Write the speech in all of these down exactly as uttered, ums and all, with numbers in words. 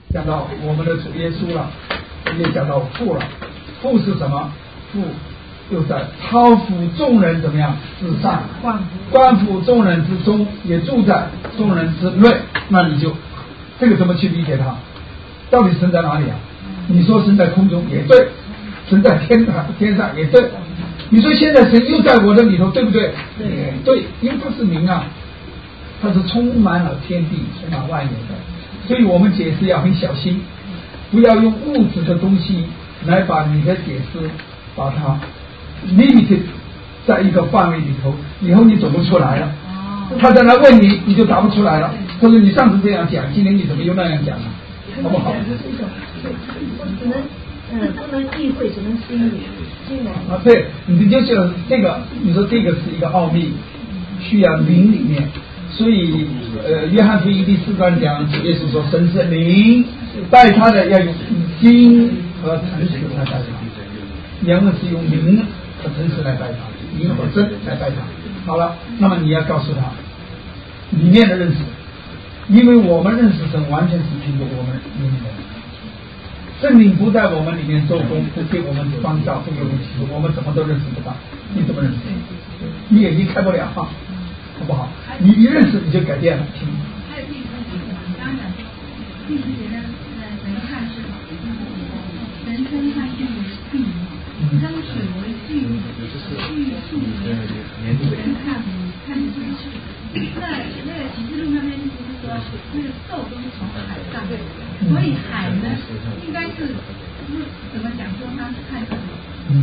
讲到我们的主耶稣了，也讲到父了。父是什么？父又在超乎众人怎么样之上，关乎众人之中，也住在众人之内。那你就这个怎么去理解它？到底神在哪里啊？你说神在空中也对，神在天上天上也对。你说现在神又在我的里头，对不对？对，对，因为他是灵啊，他是充满了天地，充满万有的。所以我们解释要很小心，不要用物质的东西来把你的解释把它 limited 在一个范围里头，以后你走不出来了。他在那问你，你就答不出来了。他说你上次这样讲，今天你怎么又那样讲了？好不好？ 只能嗯，不能意会，只能心里心里啊，对，你就是这个，你说这个是一个奥秘，需要灵里面。所以，呃，约翰福音第四章讲，主耶稣说，神是灵，拜他的要用心和诚实来拜他。原文是用灵和诚实来拜他，灵和真来拜他。好了，那么你要告诉他里面的认识，因为我们认识神完全是凭着我们里面的人。圣灵不在我们里面做工，不给我们创造，不给我们启示，我们怎么都认识不到。你怎么认识？你眼睛开不了啊，好不好？你一认识你就改变了。听。 还有第一个就是你刚刚讲说，第一节呢，呃，神看是好的，神称他是地，称水为巨物，巨树为人看看是水。那那个启示录那边就是说，那个兽都是从海上的，所以海呢，应该是是怎么讲说它是看什么？ 嗯，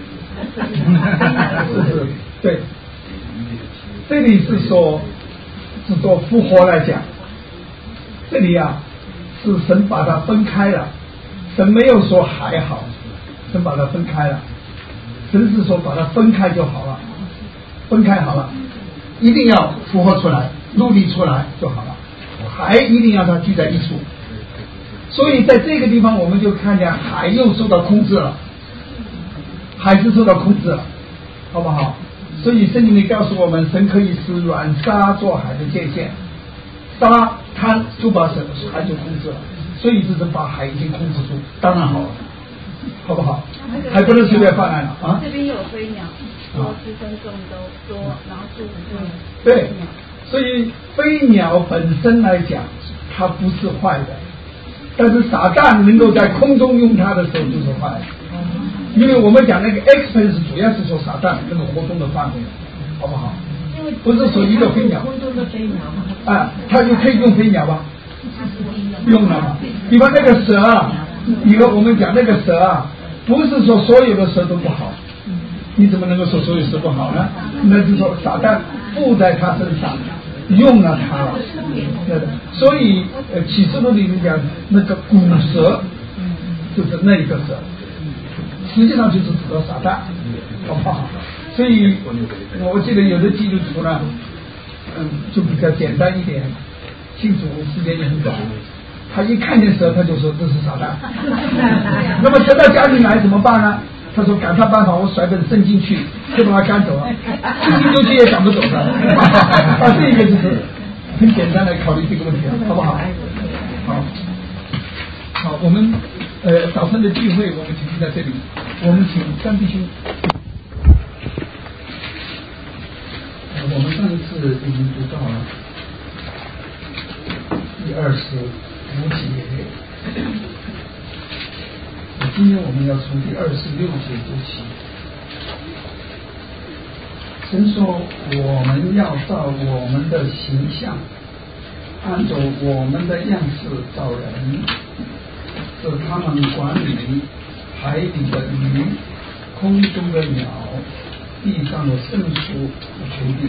是是，对。这里是说，是做复活来讲，这里啊是神把它分开了，神没有说还好，神把它分开了，神是说把它分开就好了，分开好了，一定要复活出来，陆地出来就好了，海一定要它聚在一处，所以在这个地方我们就看见海又受到控制了，海是受到控制了，好不好？所以圣经里告诉我们，神可以使软沙做海的界限，沙滩就把神海就控制了，所以这是把海已经控制住，当然好了，好不好？还不能随便放来了啊！ 这边有飞鸟，多吃分众都多，然后住对，所以飞鸟本身来讲，它不是坏的，但是撒旦能够在空中用它的时候就是坏的。因为我们讲那个 expense 主要是说撒旦那个活动的范围，好不好？不是说一个飞鸟， 空中的飞鸟啊，它就可以用飞鸟吧？用了嘛？比方那个蛇啊，以后我们讲那个蛇啊，不是说所有的蛇都不好，你怎么能够说所有蛇不好呢？那是说撒旦附在它身上，用了它了，对的。所以呃，启示录里面讲那个古蛇，就是那一个蛇。实际上就是指的撒旦，好不好？所以我记得有的基督徒呢，嗯，就比较简单一点，信主时间也很短，他一看见蛇他就说这是撒旦。那么蛇到家里来怎么办呢？他说赶他办法，我甩本圣经去，就把他赶走了，圣经丢弃也赶不走的。啊，这个就是很简单来考虑这个问题，好不好？好。好，我们呃早晨的聚会我们停在这里，我们请张弟兄。 我们上一次已经读到了第二十五节，今天我们要从第二十六节读起。神说我们要照我们的形象，按照我们的样式造人，使他们管理海里的鱼、空中的鸟、地上的牲畜和全地，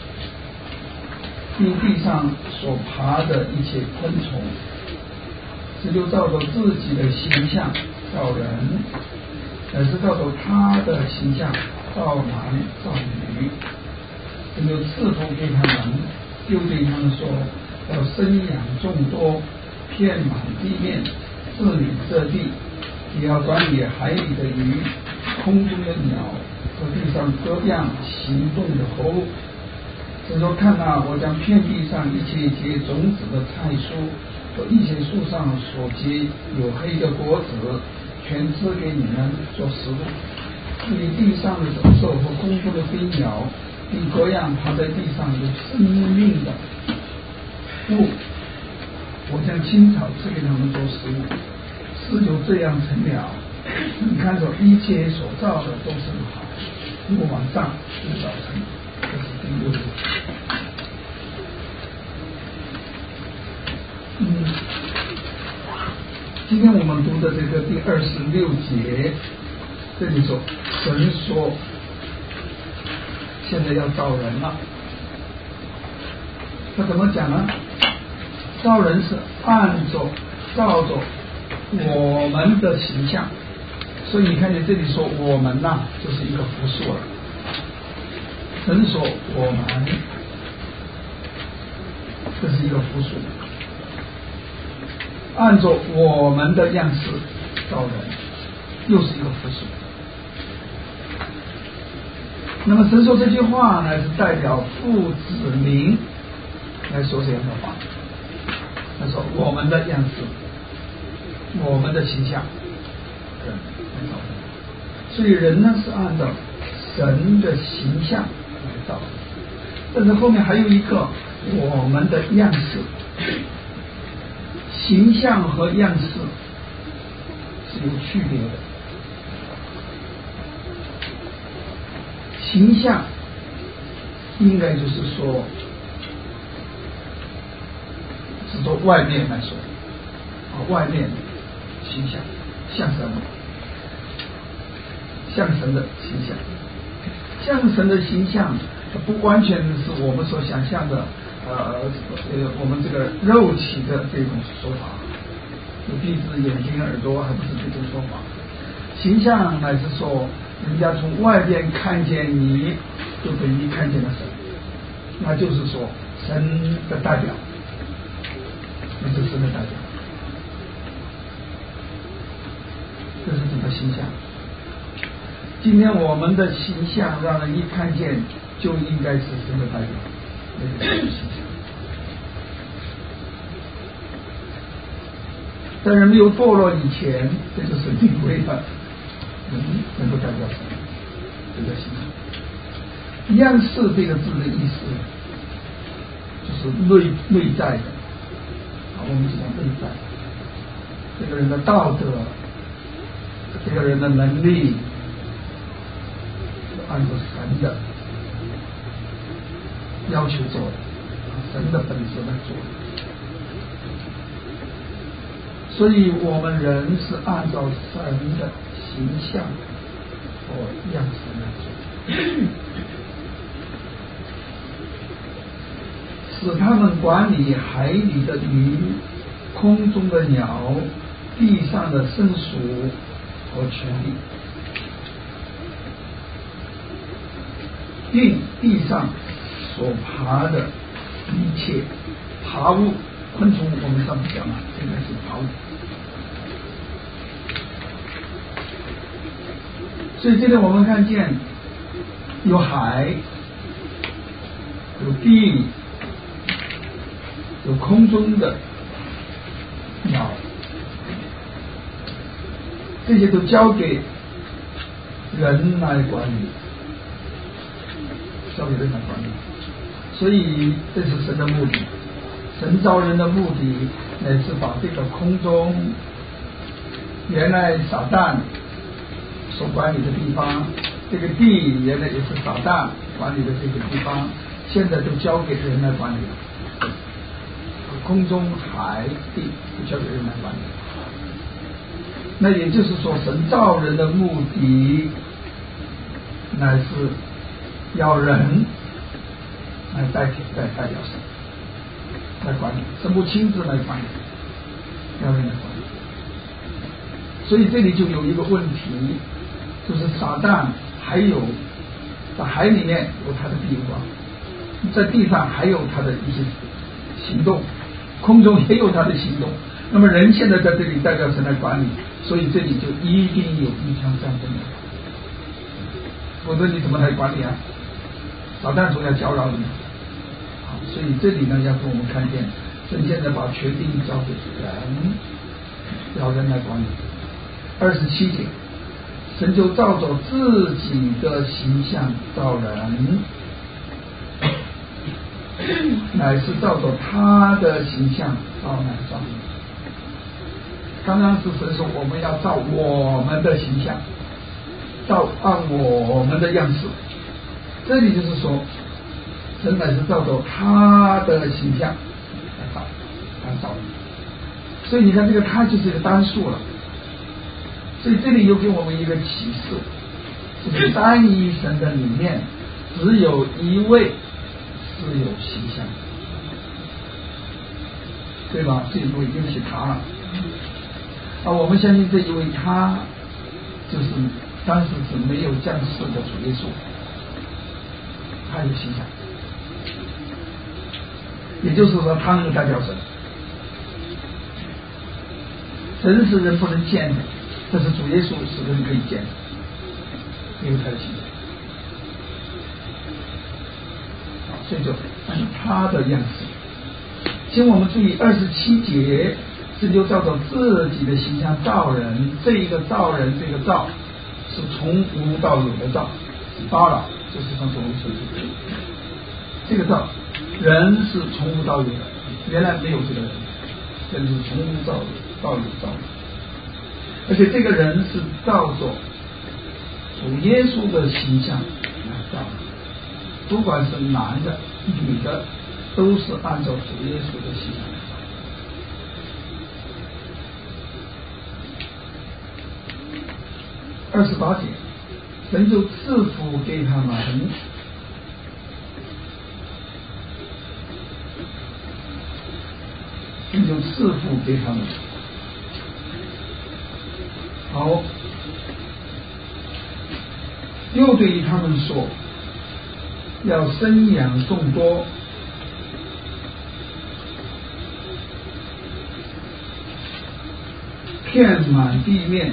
并地上所爬的一切昆虫。只有照着自己的形象造人，而是照着他的形象造男造女。只有赐福给他们，又对他们说，要生养众多，遍满地面，治理这地，也要管理海里的鱼、空中的鸟和地上各样行动的活物。 神说：“看啊，我将遍地上一切结种子的菜蔬和一切树上所结有黑的果子，全赐给你们做食物。至于地上的走兽和空中的飞鸟，并各样爬在地上有生命的物，我将青草赐给他们做食物。事就这样成了。你看着一切所造的都是好，如果往上就早晨。”这是第六节。嗯，今天我们读的这个第二十六节，这里说神说现在要造人了。他怎么讲呢？造人是按着照着我们的形象，所以你看见这里说我们呐、啊，就是一个复数了。神说我们，这是一个复数，按照我们的样式造人，又是一个复数。那么神说这句话呢，是代表父子灵来说这样的话。他说我们的样式，我们的形象，人来造人。所以人呢是按照神的形象来造，但是后面还有一个我们的样式，形象和样式是有区别的。形象应该就是说指着外面来说，啊，外面形象像神，像神的形象。像神的形象不完全是我们所想象的呃呃我们这个肉体的这种说法，有鼻子眼睛耳朵，还不是这种说法。形象乃是说人家从外边看见你就等于看见了神，那就是说神的代表，那是神的代表，这是怎么形象？今天我们的形象让人一看见就应该是神的代表，那个形象。在人没有堕落以前，这个是定规的，人能够代表神，这个形象。样式这个字的意思就是内内在的，啊，我们讲内在，这个人的道德，这个人的能力，按照神的要求做的，神的本质来做的。所以我们人是按照神的形象和样式来做，使他们管理海里的鱼、空中的鸟、地上的牲畜和权利，并地上所爬的一切爬物。昆虫我们上次讲了，应该是爬物。所以这里我们看见有海，有地，有空中的鸟，这些都交给人来管理，交给人来管理。所以这是神的目的。神造人的目的乃是把这个空中原来撒旦所管理的地方，这个地原来也是撒旦管理的这个地方，现在都交给人来管理了。空中海地都交给人来管理。那也就是说，神造人的目的乃是要人来代替代代表神来管理，神不亲自来管理，要人来管理。所以这里就有一个问题，就是撒旦还有在海里面有他的地方，在地上还有他的一些行动，空中也有他的行动。那么人现在在这里代表神来管理，所以这里就一定有一场战争的，否则你怎么来管理啊？撒旦总要搅扰你， 所以这里呢要给我们看见，神现在把权柄交给人，要人来管理。二十七节，神就照着自己的形象造人，乃是照着他的形象造男造女。刚刚是神说我们要照我们的形象，照按我们的样式，这里就是说神乃是照着他的形象来造来造人。所以你看这个他就是一个单数了，所以这里又给我们一个启示，就是单一神的里面只有一位是有形象，对吧？这一位就是他了。啊，我们相信这一位他就是当时是没有降世的主耶稣，他有形象，也就是说他能够代表神。神是人不能见的，但是主耶稣是人可以见的，因为他的形象。啊，所以就按他的样式。请我们注意二十七节，神就照着自己的形象造人，这一个造人，这个造是从无到有的造，巴拉就是从从无生出。这个造人是从无到有的，原来没有这个人，这是从无到有到有造的，而且这个人是照着主耶稣的形象来造的，不管是男的女的，都是按照主耶稣的形象来造。二十八节，神就赐福给他们，神就赐福给他们。好，又对他们说，要生养众多，遍满地面，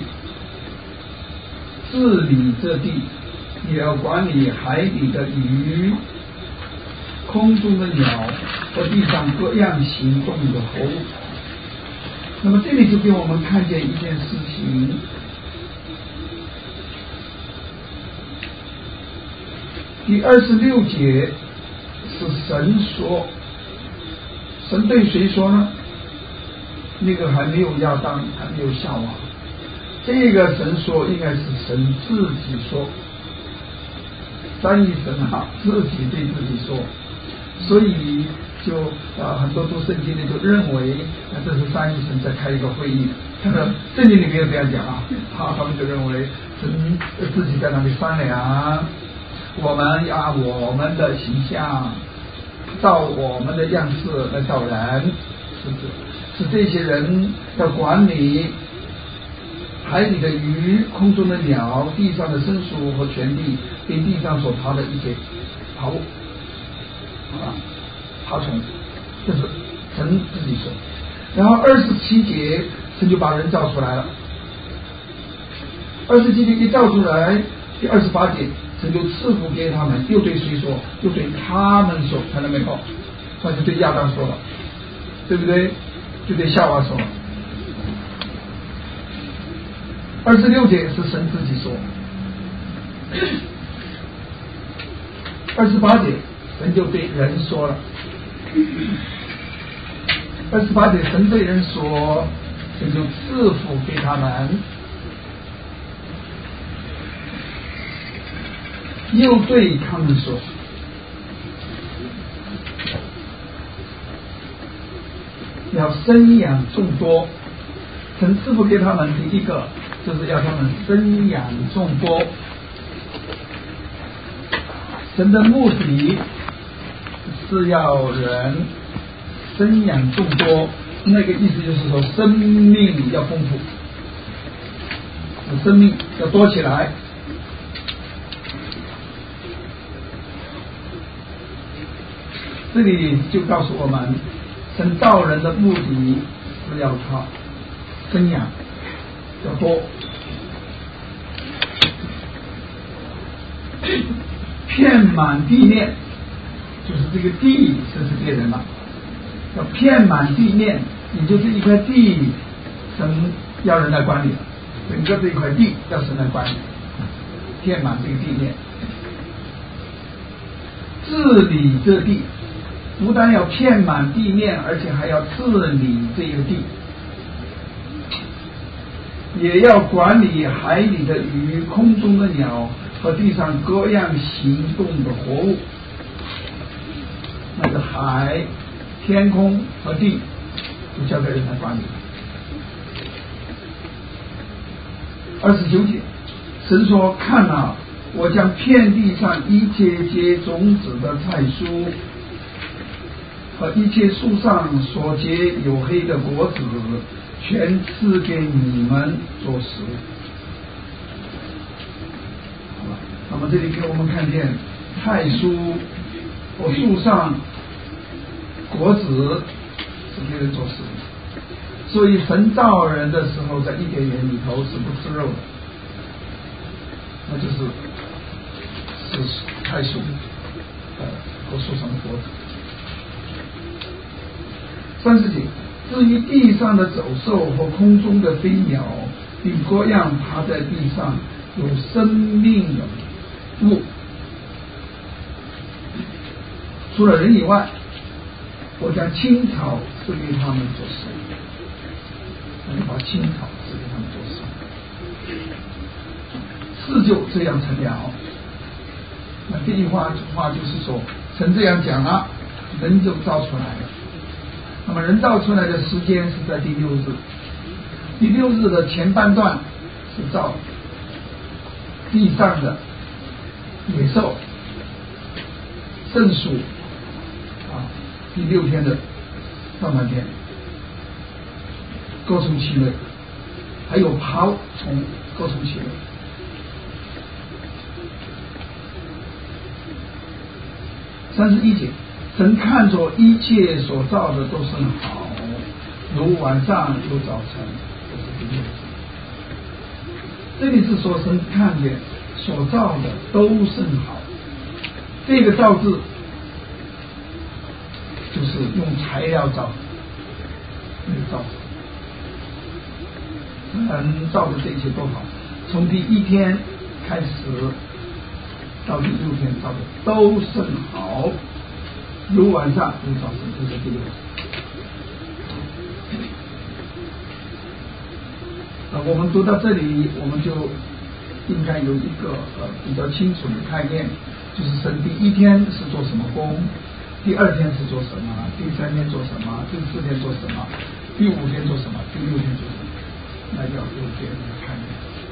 治理这地，也要管理海里的鱼，空中的鸟和地上各样行动的活物。那么这里就给我们看见一件事情，第二十六节是神说，神对谁说呢？那个还没有亚当，还没有夏娃，这个神说应该是神自己说，三一神啊自己对自己说，所以就啊很多读圣经的就认为啊这是三一神在开一个会议，但是圣经里没有这样讲啊，他他们就认为神自己在那里商量，我们要按我们的形象，照我们的样式来造人，是不是？是这些人要管理海里的鱼、空中的鸟、地上的牲畜和全地，并地上所爬的一些爬物啊、爬虫，这是神自己说。然后二十七节，神就把人造出来了。二十七节一造出来，第二十八节，神就赐福给他们，又对谁说？又对他们说，看到没有？他就对亚当说了，对不对？就对夏娃说了。二十六节是神自己说，二十八节神就对人说了。二十八节神对人说，神就赐福给他们，又对他们说，要生养众多。神赐福给他们，第一个就是要他们生养众多。神的目的是要人生养众多，那个意思就是说生命要丰富，生命要多起来。这里就告诉我们，神造人的目的是要他生养要多，遍满地面， 就是这个地是是别人了，要遍满地面，也就是一块地，神要人来管理，整个这一块地要神来管理，遍满这个地面，治理这地，不但要遍满地面，而且还要治理这个地，也要管理海里的鱼、空中的鸟和地上各样行动的活物。那个海、天空和地都交给人来管理。二十九节，神说：“看啊，我将遍地上一切结种子的菜蔬和一切树上所结有黑的果子，全赐给你们做食物。”好了，那么这里给我们看见菜蔬和树上果子是给人做食物，所以神造人的时候，在伊甸园里头是不吃肉的，那就是是菜蔬呃和树上的果子。三十节，至于地上的走兽和空中的飞鸟，并各样爬在地上有生命的物，除了人以外，我将青草赐给他们做食物，我就把青草赐给他们做食物。事就这样成了。那第一话话就是说，神这样讲了，人就造出来了。那么人造出来的时间是在第六日，第六日的前半段是造地上的野兽、牲畜啊，第六天的上半天各从其类，还有爬虫各从其类。三十一节，神看着一切所造的都是好，有晚上有早晨，都是第六日。这里是说神看见所造的都甚好，这个造字就是用材料造，那个造字，神造的这一切都好，从第一天开始到第六天造的都甚好，有晚上有早晨，这是第六。呃，我们读到这里，我们就应该有一个呃比较清楚的概念，就是神第一天是做什么工，第二天是做什么，第三天做什么，第四天做什么，第五天做什么，第六天做什么，那叫有这样的概念。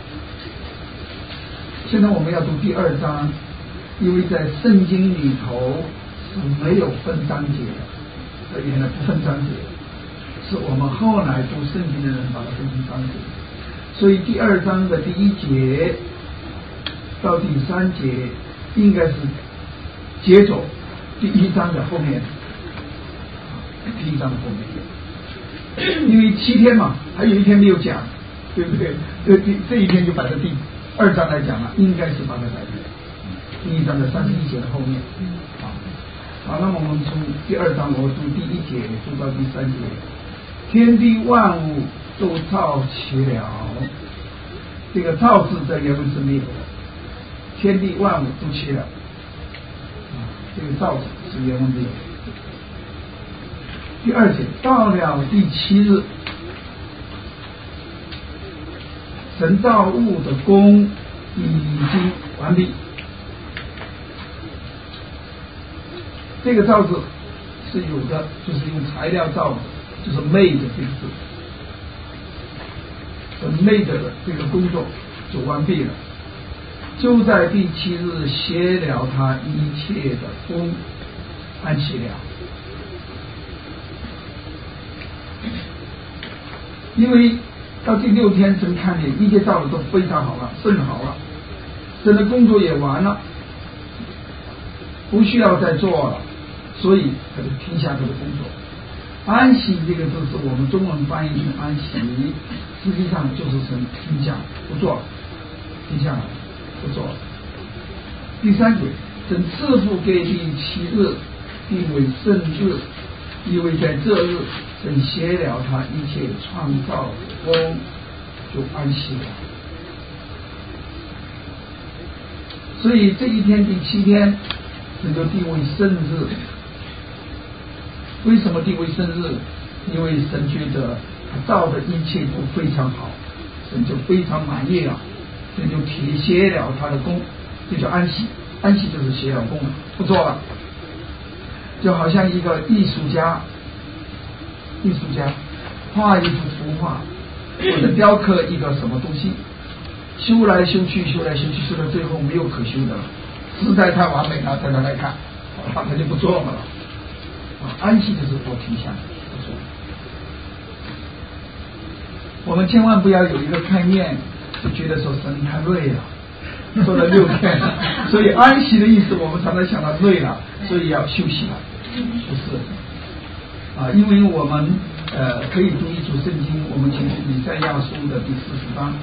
现在我们要读第二章，因为在圣经里头是没有分章节的，原来不分章节，是我们后来读圣经的人把它分成章节，所以第二章的第一节到第三节应该是接着第一章的后面，第一章的后面，因为七天嘛，还有一天没有讲，对不对？这这一天就摆在第二章来讲了，应该是把它摆在第一章的三十一节的后面。好，好，那么我们从第二章我读第一节读到第三节，天地万物都造齐了，这个造字在原文是没有的，天地万物都齐了，啊，这个造字是原文没有的。第二节，到了第七日，神造物的功已经完毕。这个造字是有的，就是用材料造的，就是 made 这个字，神 made 的这个工作就完毕了，就在第七日歇了他一切的功，安息了。因为到第六天，神看见一切造的都非常好了，甚好了，神的工作也完了，不需要再做了，所以他就停下他的工作。安息这个字是我们中文翻译成安息，实际上就是神停下不做了，停下来不做了。第三节，神赐福给第七日， 定为圣日，因为在这日神歇了他一切创造的功，就安息了。所以这一天第七天神就定为圣日。为什么定为圣日？因为神觉得他造的一切都非常好，神就非常满意了，神就提歇了他的功，这叫安息。安息就是歇了功了，不做了。就好像一个艺术家，艺术家画一幅图画，或者雕刻一个什么东西，修来修去，修来修去，修到最后没有可修的了，实在太完美了，再拿来看，好了，他就不做了。安息就是我停下来不做。我们千万不要有一个概念，就觉得说神太累了，做了六天，所以安息的意思，我们常常想到累了，所以要休息了，不是啊？因为我们呃可以读一组圣经，我们请读以赛亚书的第四十章。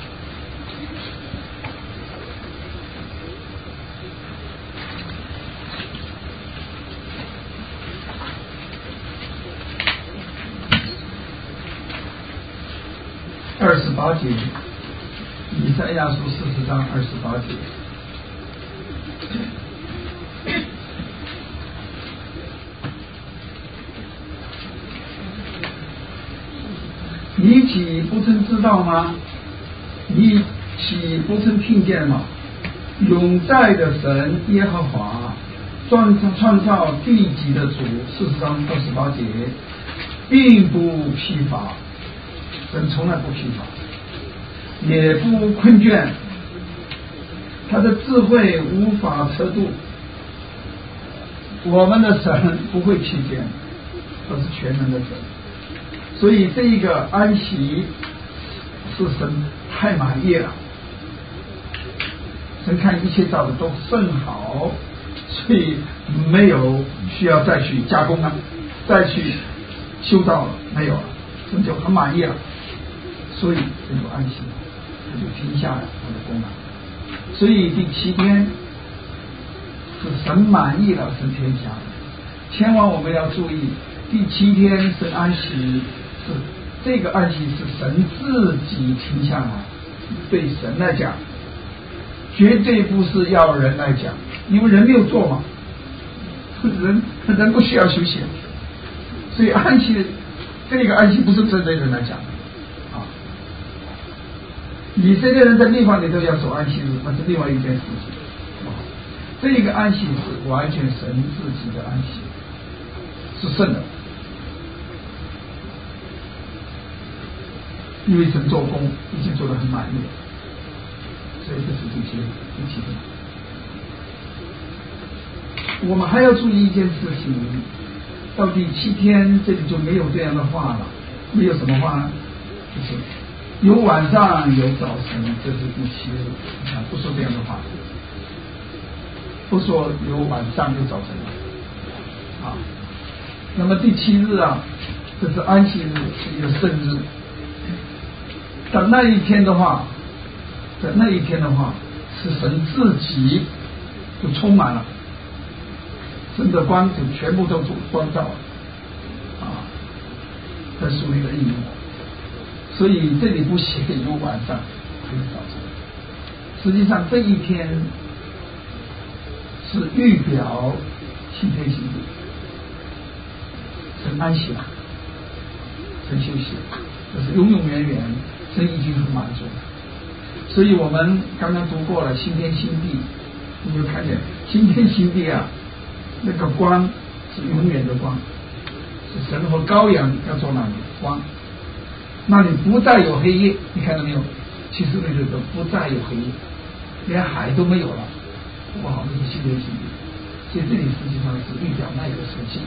二十八节，以赛亚书四十章二十八节。你岂不曾知道吗？你岂不曾听见吗？永在的神耶和华，创创造地极的主，四十章二十八节，并不疲乏，神从来不疲乏，也不困倦，他的智慧无法测度。我们的神不会疲倦，他是全能的神。所以这一个安息是神太满意了，神看一切造的都甚好，所以没有需要再去加工了，再去修造了，没有了，神就很满意了，所以神就安息了，他就停下了他的功能。所以第七天是神满意了，神天下了。千万我们要注意，第七天神安息是这个安息是神自己停下来，对神来讲，绝对不是要人来讲，因为人没有做嘛，人人不需要休息，所以安息这个安息不是针对人来讲啊。以色列人在律法里头要守安息日，那是另外一件事情。这个安息是完全神自己的安息，是圣的。因为神做工已经做得很满意了，所以这是第七第七天。我们还要注意一件事情，到第七天这里就没有这样的话了，没有什么话呢？就是有晚上有早晨，这是第七日，啊，不说这样的话，不说有晚上有早晨了，啊，那么第七日啊，这是安息日，是一个圣日。在那一天的话，在那一天的话，是神自己就充满了，神的光就全部都光照了啊，在属灵的应用。所以这里不写有晚上还有早晨，实际上这一天是预表七天行日，神安息了，神休息了，这是永永远远。神已经很满足，所以我们刚刚读过了新天新地，你就看见新天新地啊，那个光是永远的光，是神和羔羊要做那里光，那里不再有黑夜，你看到没有？其实那个不再有黑夜，连海都没有了，哇，这是新天新地，所以这里实际上是预表那个时期。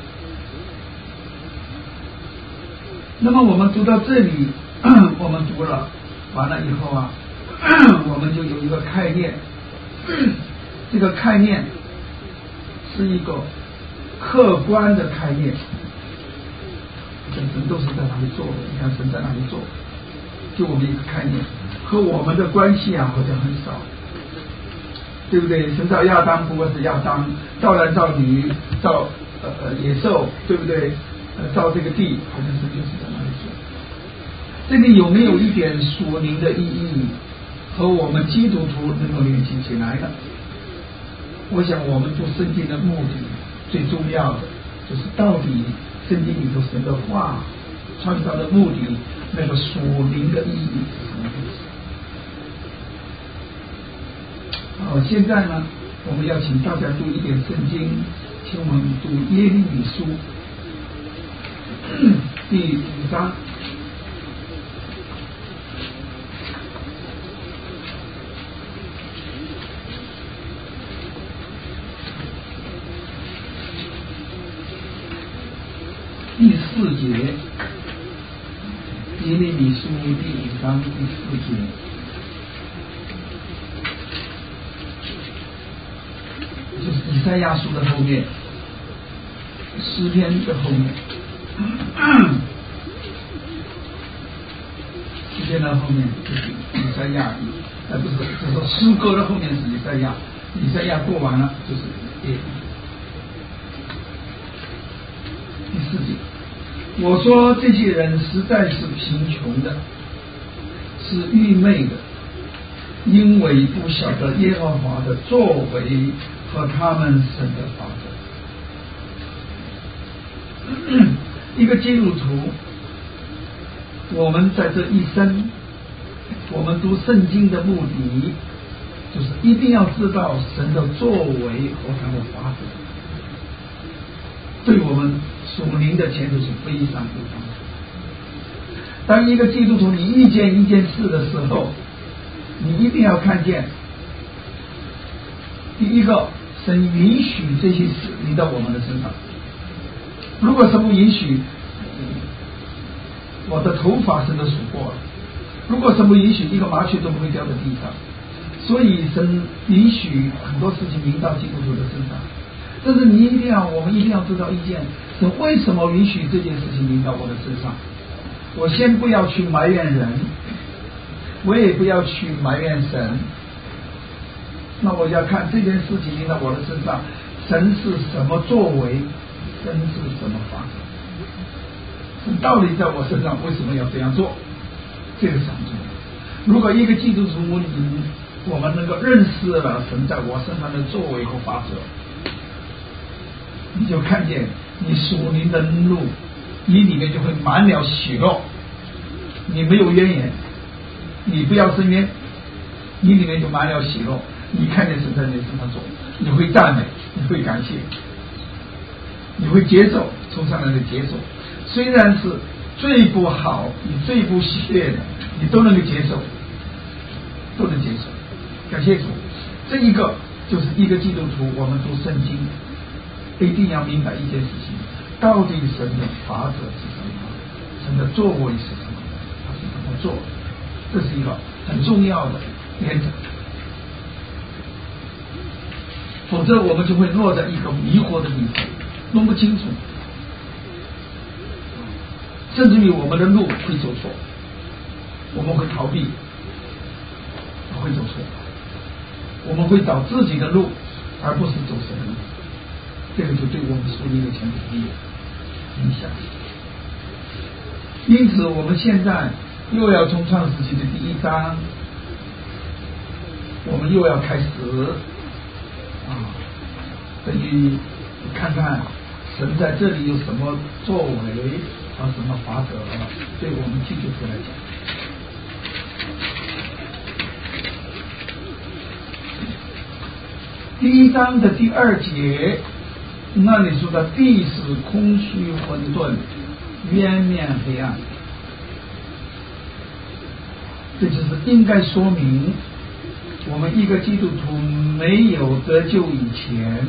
那么我们读到这里。我们读了完了以后啊，我们就有一个概念，这个概念是一个客观的概念，神都是在哪里做的，你看神在哪里做，就我们一个概念，和我们的关系啊好像很少，对不对？神造亚当不过是亚当，造男造女，造呃呃野兽，对不对？呃，造这个地，好像是就是这样说。这里有没有一点属灵的意义和我们基督徒能够联系起来呢？我想我们读圣经的目的最重要的就是到底圣经里头神的话创造的目的那个属灵的意义是什么意思。好，现在呢我们要请大家读一点圣经，请我们读耶利米书第五章第四节，耶利米书第五章第四节，就是以赛亚书的后面，诗篇的后面，诗篇的后面就是以赛亚，呃不是，就是说诗歌的后面是以赛亚，以赛亚过完了就是耶利米。第四节，我说这些人实在是贫穷的，是愚昧的，因为不晓得耶和华的作为和他们神的法则。一个基督徒，我们在这一生，我们读圣经的目的就是一定要知道神的作为和他的法则，对我们属灵的前途是非常有帮助。当一个基督徒你遇见一件事的时候，你一定要看见，第一个，神允许这些事临到我们的身上。如果神不允许，我的头发神都数过了；如果神不允许，一个麻雀都不会掉在地上。所以神允许很多事情临到基督徒的身上。但是你一定要，我们一定要知道一件，神为什么允许这件事情临到我的身上？我先不要去埋怨人，我也不要去埋怨神。那我要看这件事情临到我的身上，神是什么作为，神是什么法则？神到底在我身上为什么要这样做？这个是很重要。如果一个基督徒你我们能够认识了神在我身上的作为和法则，你就看见你属灵的路，你里面就会满了喜乐，你没有怨言，你不要申冤，你里面就满了喜乐。你看见神在你身上做，你会赞美，你会感谢，你会接受，从上来的接受。虽然是最不好，你最不喜悦的，你都能够接受，都能接受。感谢主，这一个就是一个基督徒，我们读圣经一定要明白一件事情，到底神的法则是什么，神的作为是什么，他是怎么做，这是一个很重要的原则。否则我们就会落在一个迷惑的地方，弄不清楚，甚至于我们的路会走错，我们会逃避，会走错，我们会找自己的路，而不是走神的路。这个就对我们属灵的前途有影响。因此我们现在又要从创世纪的第一章，我们又要开始啊，等于看看神在这里有什么作为和什么法则，对我们基督徒来讲。第一章的第二节，那里说的地是空虚混沌，渊面黑暗，这就是应该说明我们一个基督徒没有得救以前，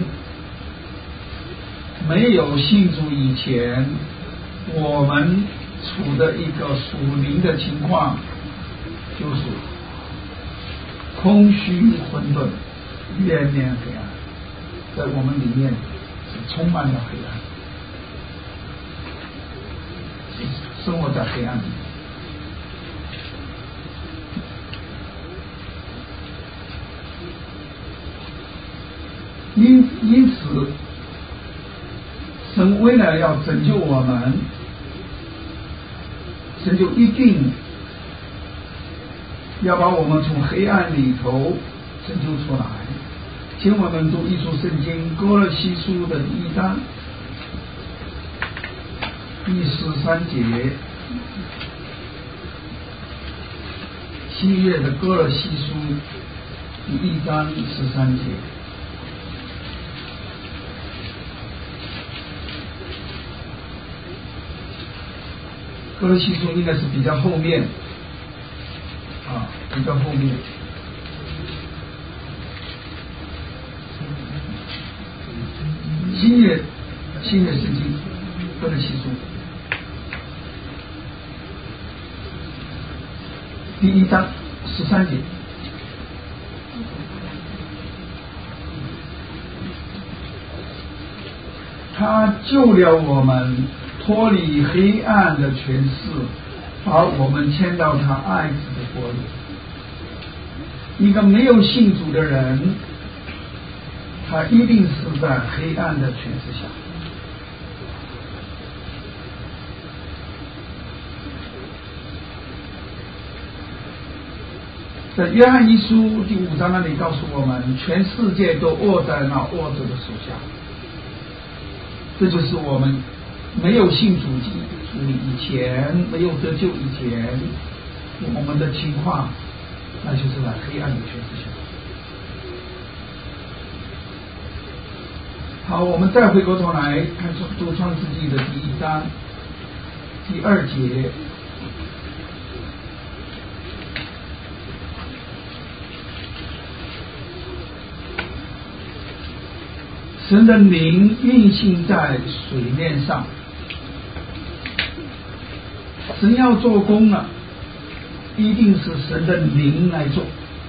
没有信主以前，我们处的一个属灵的情况就是空虚混沌，渊面黑暗，在我们里面是充满了黑暗，是生活在黑暗里。因因此， 为了要拯救我们，神就一定要把我们从黑暗里头拯救出来。请我们读一处圣经，哥罗西书的第一章第十三节，新约的哥罗西书第一章十三节。哥罗西书应该是比较后面啊，比较后面。新约新约圣经哥罗西书第一章十三节。他救了我们脱离黑暗的权势，把我们迁到他爱子的国里。一个没有信主的人，他一定是在黑暗的权势下。在约翰一书第五章那里告诉我们，全世界都握在那恶者的手下。这就是我们没有信主以前，没有得救以前，我们的情况，那就是在黑暗的权势下。好，我们再回过头来看读创世纪的第一章第二节。神的灵运行在水面上，神要做工了，一定是神的灵来做，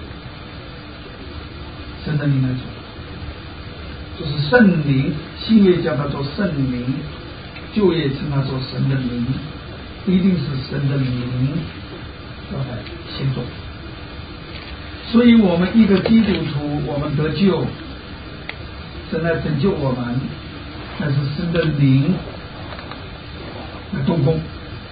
神的灵来做，就是圣灵，新约叫它做圣灵，旧约称它做神的灵，一定是神的灵要来先做。所以我们一个基督徒，我们得救，神来拯救我们，那是神的灵来动工。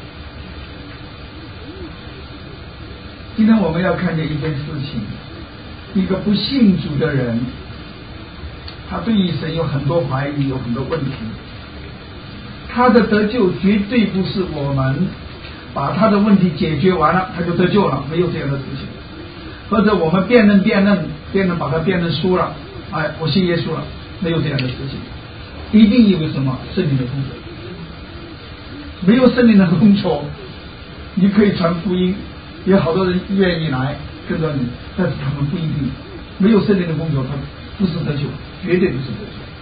今天我们要看见一件事情，一个不信主的人，他对于神有很多怀疑，有很多问题。他的得救绝对不是我们把他的问题解决完了他就得救了，没有这样的事情。或者我们辩论辩论辩论把他辩论输了，哎，我信耶稣了，没有这样的事情。一定有什么圣灵的工作。没有圣灵的工作，你可以传福音，有好多人愿意来跟着你，但是他们不一定。没有圣灵的工作，他不是得救，绝对不是得救。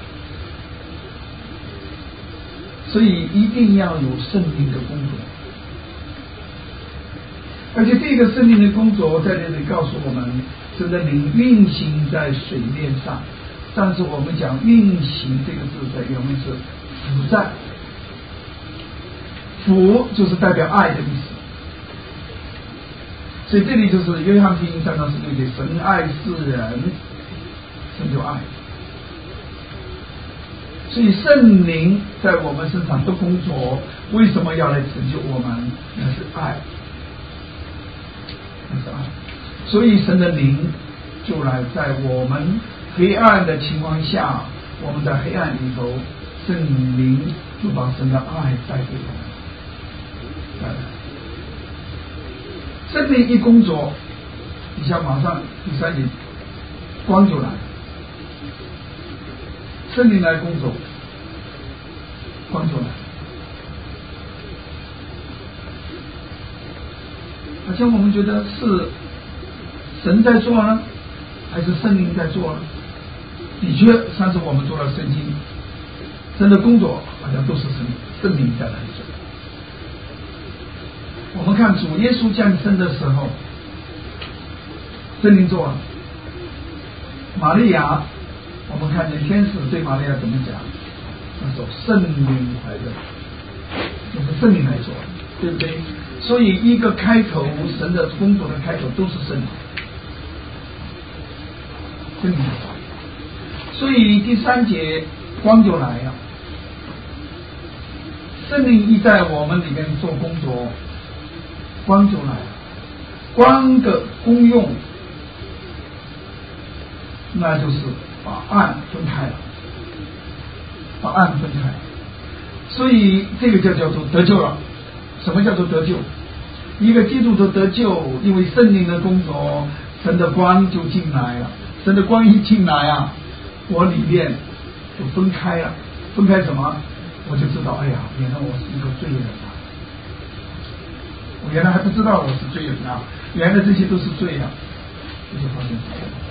所以一定要有圣灵的工作。而且这个圣灵的工作在这里告诉我们，神的灵运行在水面上。上次我们讲运行这个字在原文是浮在，浮就是代表爱的意思。所以这里就是约翰福音三章十六节，神爱世人，神就爱。所以圣灵在我们身上的工作，为什么要来拯救我们？那是爱，那是爱。所以神的灵就来在我们黑暗的情况下，我们在黑暗里头，圣灵就把神的爱带给我们。圣灵一工作，你像马上第三节，光就来了。圣灵来工作，光就来。好像我们觉得是神在做呢，还是圣灵在做呢？的确，上次我们做了圣经，神的工作好像都是神圣灵在那里做。我们看主耶稣降生的时候，圣灵做了。玛利亚，我们看见天使对玛利亚怎么讲？他说圣灵怀孕，就是圣灵来做，对不对？所以一个开头，神的工作的开头都是圣灵，圣灵来做。所以第三节光就来了， 圣灵一在我们里面做工作，光就来了。光的功用，那就是把暗分开了，把暗分开。所以这个就叫做得救了。什么叫做得救？一个基督徒得救，因为圣灵的工作，神的光就进来了。神的光一进来啊，我里面就分开了。分开什么？我就知道，哎呀，原来我是一个罪人啊！我原来还不知道我是罪人啊！原来这些都是罪啊！这就发现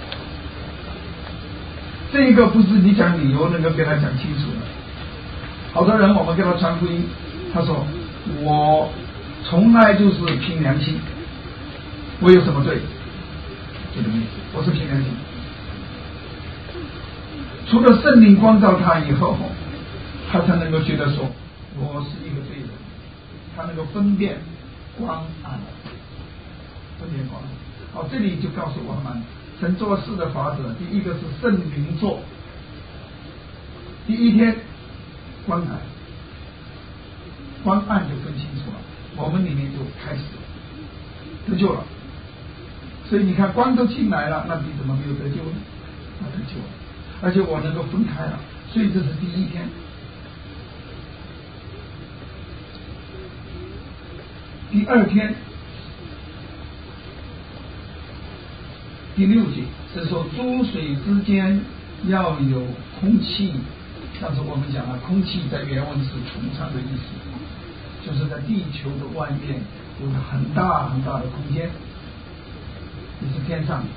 这个不是你讲理由能够给他讲清楚的。好多人我们给他传福音，他说我从来就是凭良心，我有什么罪？这个意思，我是凭良心。除了圣灵光照他以后，他才能够觉得说我是一个罪人，他能够分辨光暗，分辨光暗。好，这里就告诉我们神做事的法则，第一个是圣灵做，第一天光来，光暗就分清楚了，我们里面就开始得救了。所以你看光都进来了，那你怎么没有得救呢？那得救了，而且我能够分开了，所以这是第一天。第二天，第六节是说诸水之间要有空气。上次我们讲了，空气在原文是穹苍的意思，就是在地球的外面有个很大很大的空间，也是天上的。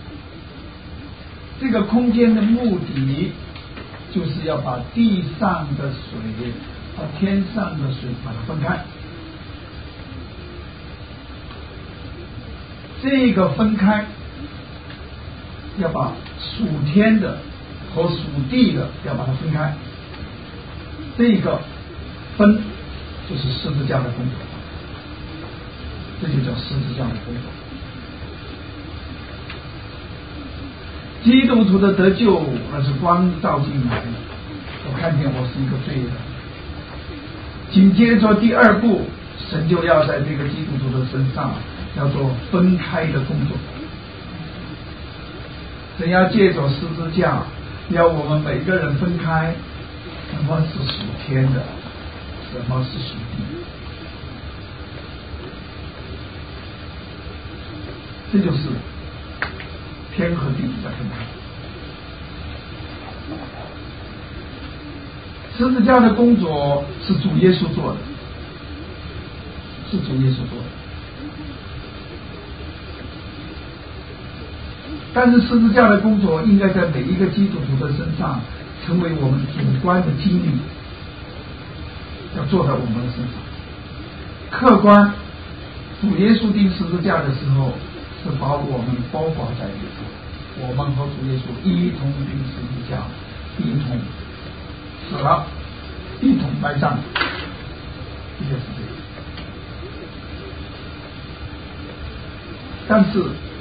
这个空间的目的就是要把地上的水和天上的水把它分开。这个分开要把属天的和属地的要把它分开，这个分就是十字架的工作，这就叫十字架的工作。基督徒的得救，那是光照进来的，我看见我是一个罪人。紧接着第二步，神就要在这个基督徒的身上叫做分开的工作。神要借着十字架，要我们每个人分开，什么是属天的，什么是属地的。这就是天和地的分开。十字架的工作是主耶稣做的，是主耶稣做的。但是十字架的工作应该在每一个基督徒的身上成为我们主观的经历，要做在我们的身上。客观，主耶稣钉十字架的时候是把我们包裹在里头，我们和主耶稣一同钉十字架，一同死了，一同埋葬，这就是这个。但是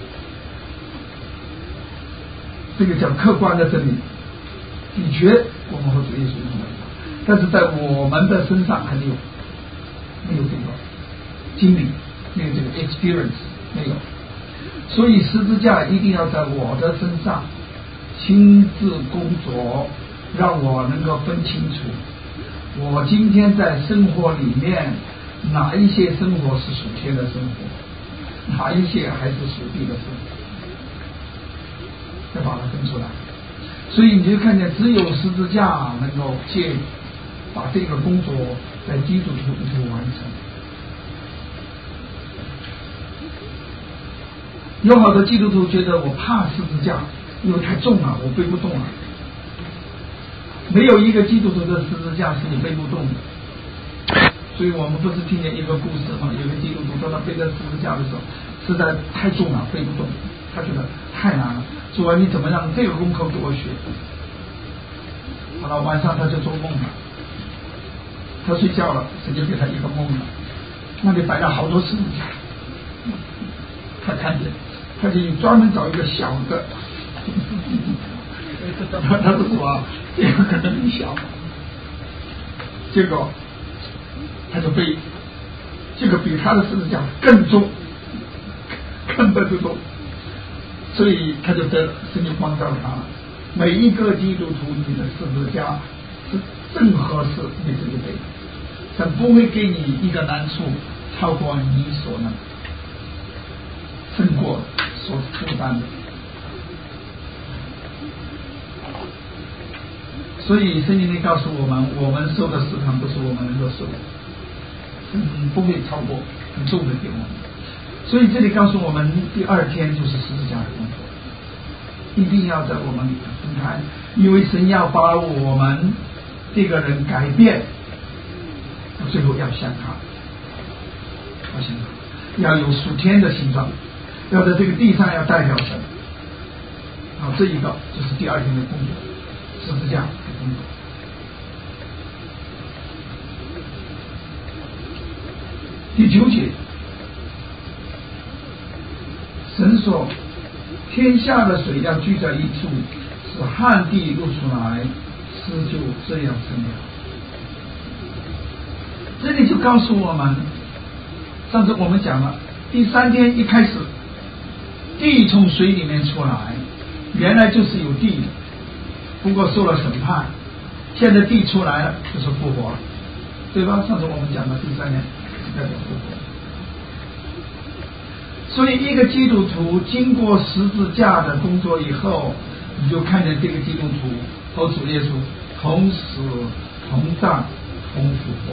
这个叫客观的真理，的确我们和主耶稣一同埋葬，但是在我们的身上还没有没有这个经历，没有这个 experience， 没有。所以十字架一定要在我的身上亲自工作，让我能够分清楚我今天在生活里面哪一些生活是属天的生活，哪一些还是属地的生活，要把它分出来。所以你就看见只有十字架能够借把这个工作在基督徒里头完成。有好多基督徒觉得我怕十字架，因为太重了，我背不动了。没有一个基督徒的十字架是你背不动的。所以我们不是听见一个故事吗？有个基督徒说他背着十字架的时候实在太重了，背不动，他觉得太难了。主啊，你怎么让这个功课给我学？好了，晚上他就做梦了，他睡觉了，神就给他一个梦了，那里摆了好多十字架，他看见，他就专门找一个小的，他说主啊，这个可能很小，结果他就背这个比他的十字架更重，根本不重，所以他就得神就光照他了。每一个基督徒，你的十字架是正合适你自己背的，神不会给你一个难处超过你所能，胜过所负担的。所以圣经里告诉我们，我们受的试探不是我们能够受的，嗯，不会超过很重的给我们。所以这里告诉我们，第二天就是十字架的工作，一定要在我们里面分开，因为神要把我们这个人改变，最后要像他，要像他，要有属天的形状，要在这个地上要代表神。好，这一个就是第二天的工作，十字架的工作。第九节，神说天下的水要聚在一处，使旱地露出来，诗就这样生了。这里就告诉我们，上次我们讲了，第三天一开始地从水里面出来，原来就是有地的，不过受了审判，现在地出来了就是复活了，对吧？上次我们讲的第三天代表复活。所以一个基督徒经过十字架的工作以后，你就看见这个基督徒和主耶稣同死同葬同复活，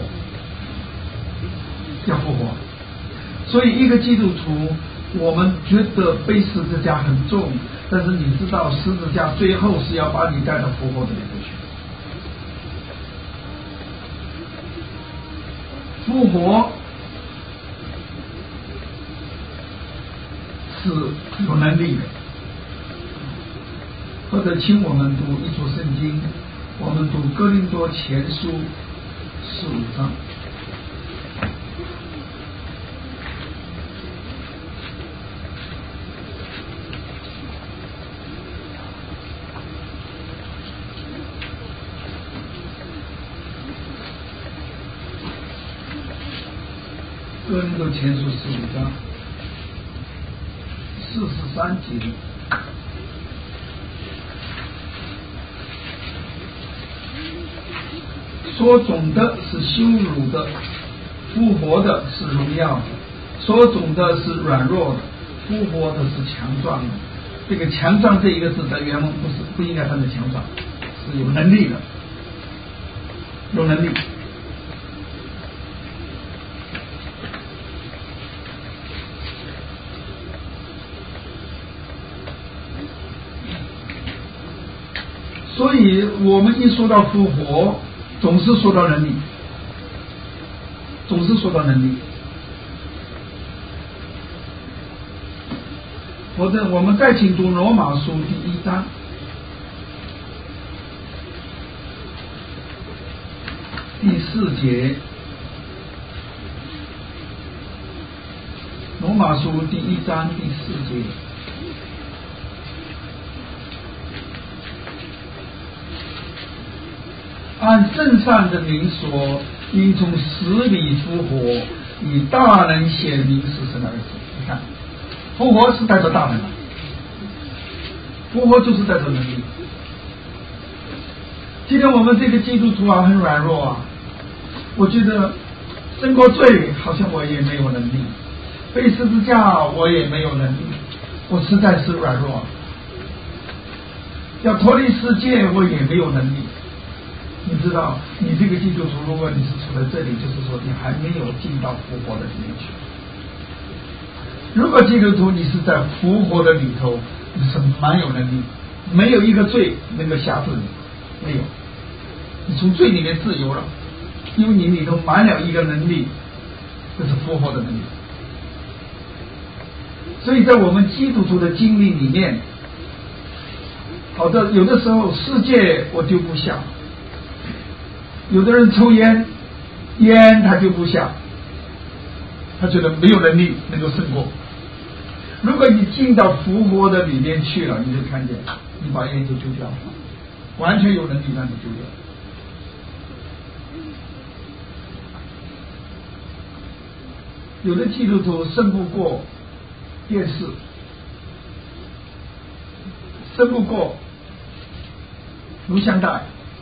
要复活。所以一个基督徒，我们觉得背十字架很重，但是你知道十字架最后是要把你带到复活的里头去。复活是有能力的，或者请我们读一处圣经，我们读哥林多前书十五章。哥林多前书十五章四十三节，所种的是羞辱的，复活的是荣耀的；所种的是软弱的，复活的是强壮的。这个强壮这一个字在原文不是不应该翻成强壮，是有能力的，有能力。所以我们一说到复活，总是说到能力，总是说到能力。或者我们再请读罗马书第一章第四节，罗马书第一章第四节。按圣上的名说，应从死里复活，以大能显明是神的儿子。你看，复活是带着大能的，复活就是带着能力。今天我们这个基督徒啊，很软弱啊，我觉得胜过罪好像我也没有能力，背十字架我也没有能力，我实在是软弱，要脱离世界我也没有能力。你知道，你这个基督徒，如果你是处在这里，就是说你还没有进到复活的里面去。如果基督徒你是在复活的里头，你是蛮有能力，没有一个罪能够辖制你，没有，你从罪里面自由了，因为你里头满了一个能力，这是复活的能力。所以在我们基督徒的经历里面，好的，有的时候世界我丢不下。有的人抽烟，烟他丢不下，他觉得没有能力能够胜过。如果你进到复活的里面去了，你就看见你把烟就丢掉了，完全有能力让你丢掉。 有的基督徒胜不过电视，胜不过录像带，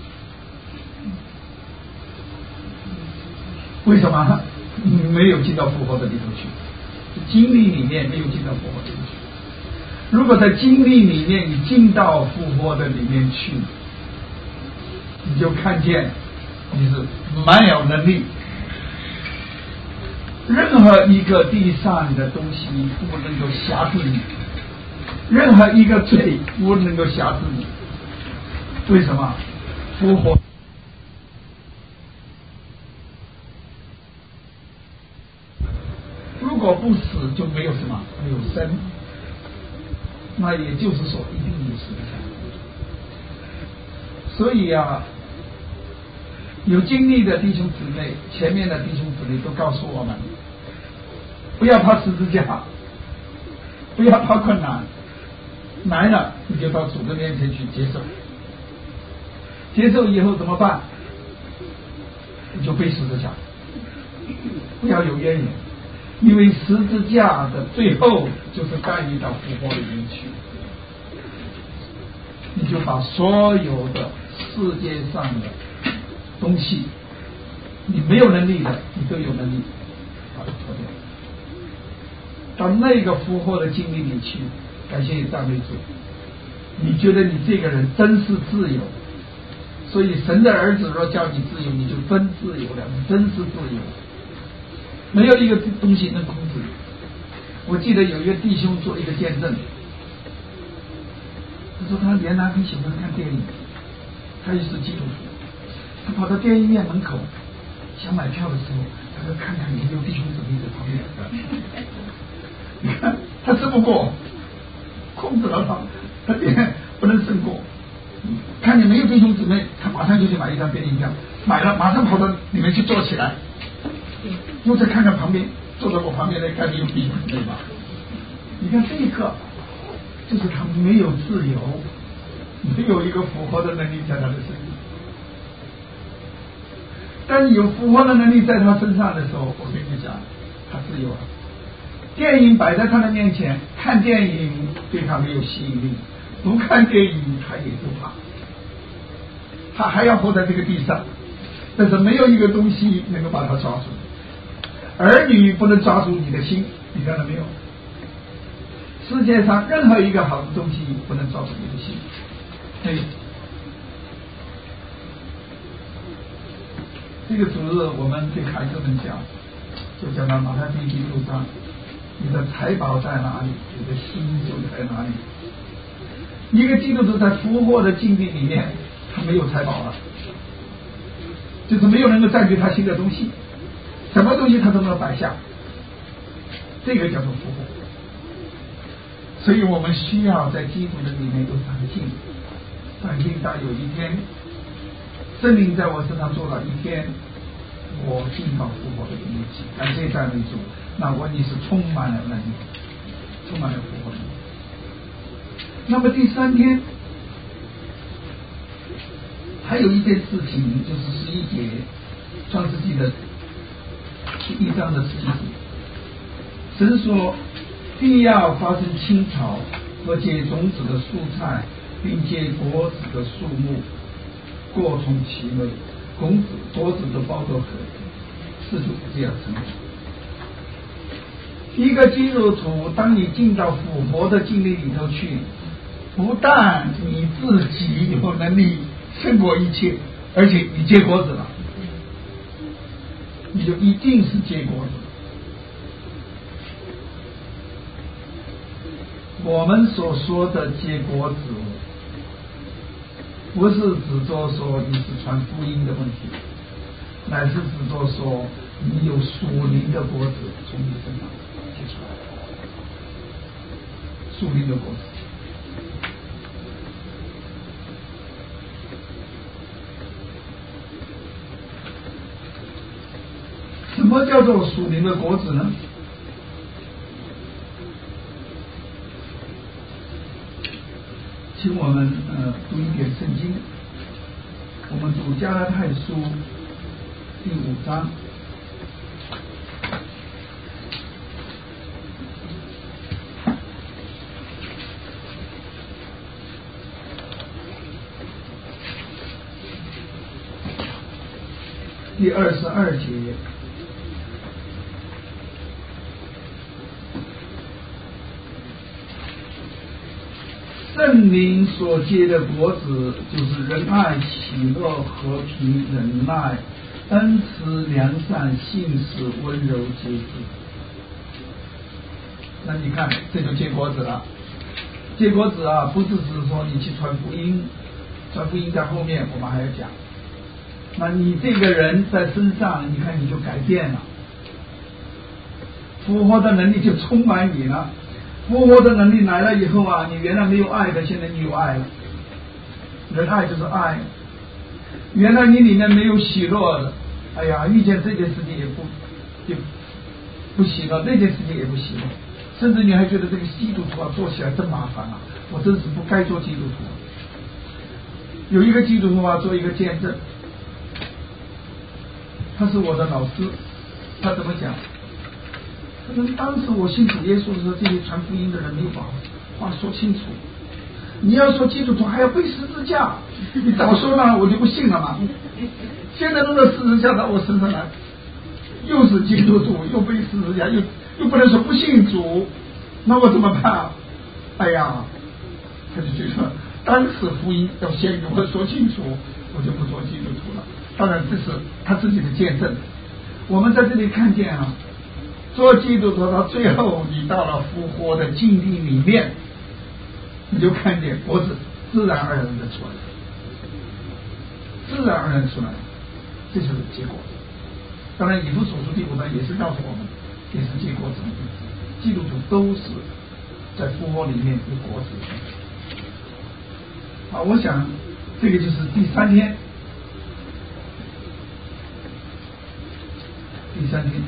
为什么？没有进到复活的里头去，经历里面没有进到复活的里头去。如果在经历里面你进到复活的里面去，你就看见你是蛮有能力，任何一个地上的东西不能够辖制你，任何一个罪不能够辖制你。为什么？复活如果不死就没有什么，没有生，那也就是说一定有死的。所以啊，有经历的弟兄姊妹，前面的弟兄姊妹都告诉我们，不要怕十字架，不要怕困难，来了你就到主的面前去接受，接受以后怎么办？你就背十字架，不要有怨言，因为十字架的最后就是带你到复活里面去，你就把所有的世界上的东西，你没有能力的，你都有能力把它脱掉，到那个复活的经历里去。感谢赞美主，你觉得你这个人真是自由，所以神的儿子若叫你自由，你就真自由了，你真是自由，没有一个东西能控制你。我记得有一个弟兄做一个见证，他说他原来很喜欢看电影，他也是基督徒，他跑到电影院门口想买票的时候，他就看看有没有弟兄姊妹在旁边，你看他胜不过，控制了他，他电不能胜过，看见没有弟兄姊妹，他马上就去买一张电影票，买了马上跑到里面去坐起来，又再看看旁边，坐在我旁边的看见有弟兄姊妹吧。你看这一刻，就是他没有自由，没有一个复活的能力在他的身上。当你有复活的能力在他身上的时候，我跟你讲，他自由了。电影摆在他的面前，看电影对他没有吸引力，不看电影他也不怕，他还要活在这个地上，但是没有一个东西能够把他抓住。儿女不能抓住你的心，你看到没有？世界上任何一个好的东西不能抓住你的心。对，这个主日我们对孩子们讲，就讲到马太福音第六章，你的财宝在哪里，你的心就在哪里。一个基督徒在复活的境地里面，他没有财宝了，就是没有能够占据他心的东西，什么东西他都能摆下，这个叫做复活。所以我们需要在基督的里面有长进，长进到有一天圣灵在我身上做了一天，我进到复活的里面去，感谢赞美主，那我你是充满了能力，充满了复活的。那么第三天还有一件事情，就是十一节创世纪的第一章的十一节，神说地要发生青草和结种子的蔬菜，并结果子的树木，各从其类，种子果子都包得很，是就这样成长。一个基督徒，当你进到复活的经历里头去，不但你自己有能力胜过一切，而且你结果子了，你就一定是结果子。我们所说的结果子，不是指着说你是传福音的问题，乃是指着说你有属灵的果子从你身上结出来，属灵的果子。什么叫做属灵的果子呢？请我们呃读一点圣经，我们读加拉太书第五章， 第二十二节，圣灵所结的果子，就是仁爱、喜乐、和平、忍耐、恩慈、良善、信实、温柔、节制。那你看，这就结果子了。结果子啊，不只是说你去传福音，传福音在后面我们还要讲。那你这个人在身上，你看你就改变了，复活的能力就充满你了。复活的能力来了以后啊，你原来没有爱的，现在你有爱了。人爱就是爱。原来你里面没有喜乐的，哎呀，遇见这件事情也不也不喜乐，那件事情也不喜乐，甚至你还觉得这个基督徒啊做起来真麻烦啊，我真是不该做基督徒。有一个基督徒啊做一个见证，他是我的老师，他怎么讲？他说当时我信主耶稣的时候，这些传福音的人没有把话说清楚。你要说基督徒还要背十字架，你早说了我就不信了嘛。现在弄到十字架到我身上来，又是基督徒又背十字架，又又不能说不信主，那我怎么办？哎呀，他就觉得当时福音要先给我说清楚，我就不做基督徒了。当然这是他自己的见证。我们在这里看见啊，做基督徒到最后你到了复活的境地里面，你就看见果子自然而然的出来，自然而然出来，这是结果。当然以弗所书第五章也是告诉我们，也是结果子的意思。基督徒都是在复活里面有果子。好，我想这个就是第三天，第三天。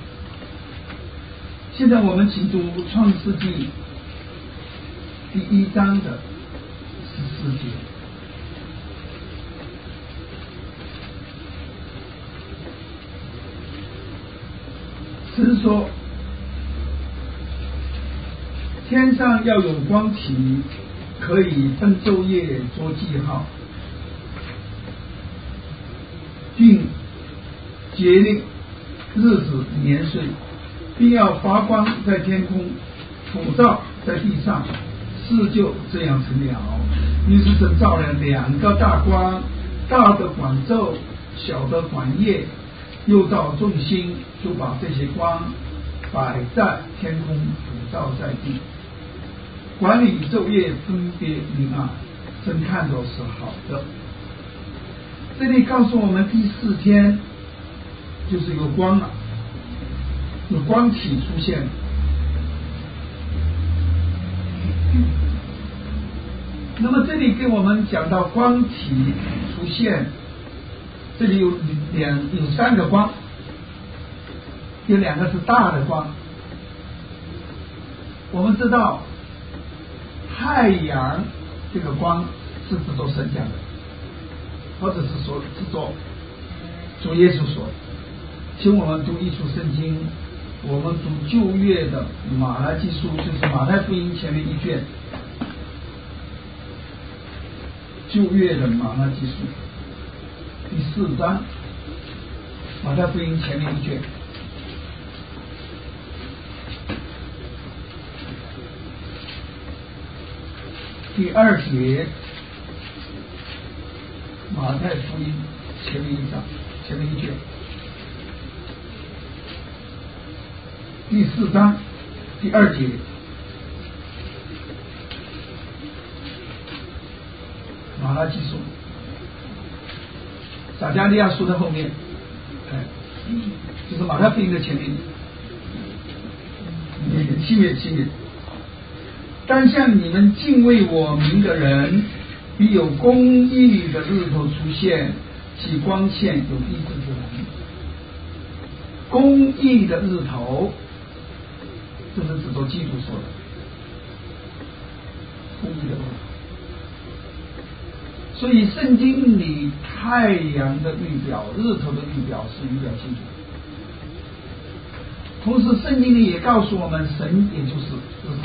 现在我们请读创世纪第一章的十四节。神说，天上要有光体，可以分昼夜做记号，并节令日子年岁，并要发光在天空，普照在地上，事就这样成了。于是神造了两个大光，大的管昼，小的管夜，又造众星，就把这些光摆在天空，普照在地，管理昼夜，分别明暗，神看着是好的。这里告诉我们，第四天就是有光了，有光体出现。那么这里给我们讲到光体出现，这里有两有三个光，有两个是大的光。我们知道太阳这个光是制作神讲的，或者是说制作主耶稣说的。请我们读一处圣经，我们读旧约的马拉基书，就是马太福音前面一卷，旧约的马拉基书第四章，马太福音前面一卷。第二节，马太福音前面一章，前面一卷，第四章第二节，马拉基书，撒迦利亚书的后面，哎，就是马太福音的前面，七面七面。但像你们敬畏我名的人，必有公义的日头出现，其光线有医治之能。公义的日头，这是指着基督说的，公义的日头。所以圣经里太阳的预表，日头的预表是预表基督。同时圣经里也告诉我们，神也就是日头。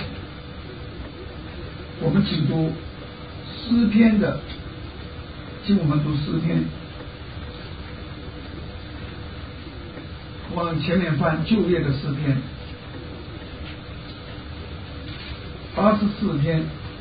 我们请读诗篇的，请我们读诗篇往前面翻旧约的诗篇，八十四篇。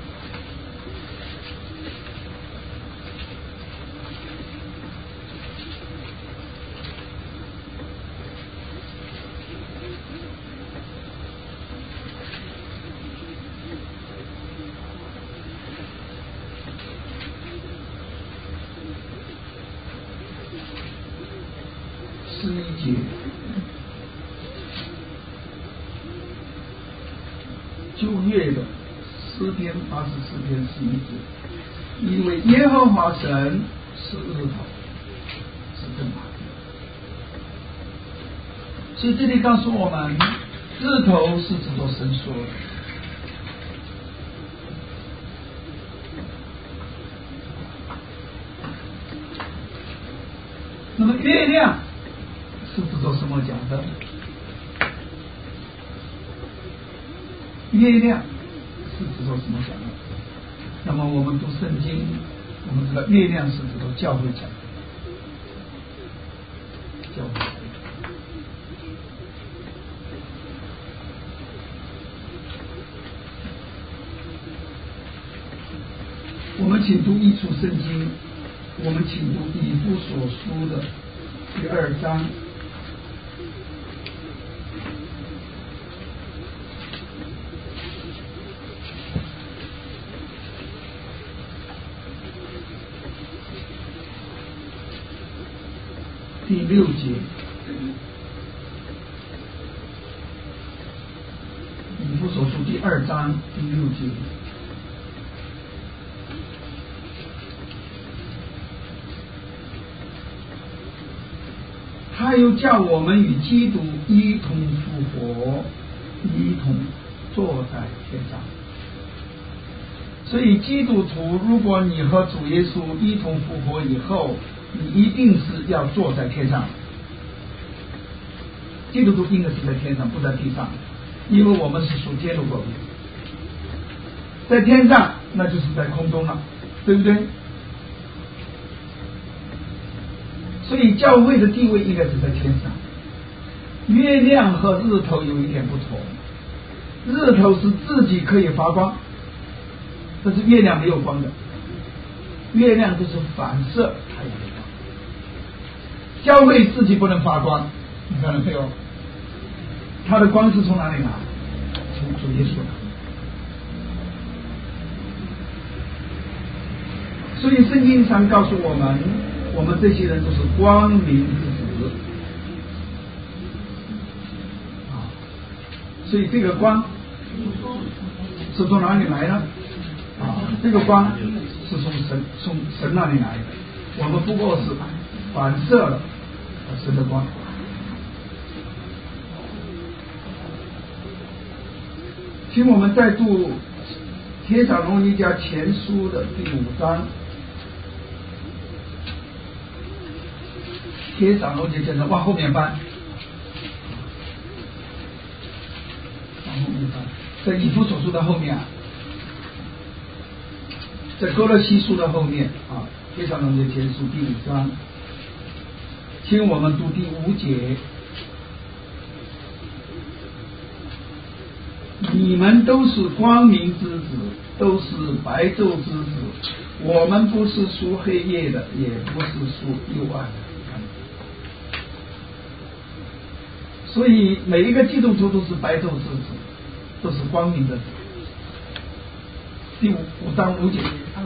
十一节，旧约的诗篇八十四篇十一节，因为耶和华神是日头，是正马。所以这里告诉我们，日头是指着神说的。那么月亮是指着什么讲的？月亮是指着什么讲的？那么我们读圣经，我们知道月亮是指着教会讲的，教会。我们请读一处圣经，我们请读以弗所书的第二章。第六节，以弗所书第二章第六节。他又叫我们与基督一同复活，一同坐在天上。所以基督徒，如果你和主耶稣一同复活以后，你一定是要坐在天上。基督徒应该是在天上，不在地上，因为我们是属天的国度。在天上，那就是在空中了，对不对？所以教会的地位应该是在天上。月亮和日头有一点不同，日头是自己可以发光，但是月亮没有光的，月亮就是反射太阳的光。教会自己不能发光，你看到没有？它的光是从哪里来？从主耶稣来。所以圣经上告诉我们，我们这些人都是光明之子啊，所以这个光是从哪里来呢？啊，这个光是从神从神那里来的，我们不过是反射了神的光。请我们再读帖撒罗尼迦前书的第五章。帖撒罗尼迦的往后面翻，往后面翻，在以弗所书的后面，在哥罗西书的后面啊，帖撒罗尼迦前书第五章，请我们读第五节。你们都是光明之子，都是白昼之子，我们不是属黑夜的，也不是属幽暗的。所以每一个基督徒都是白昼之子，都是光明的子。第五五章五节，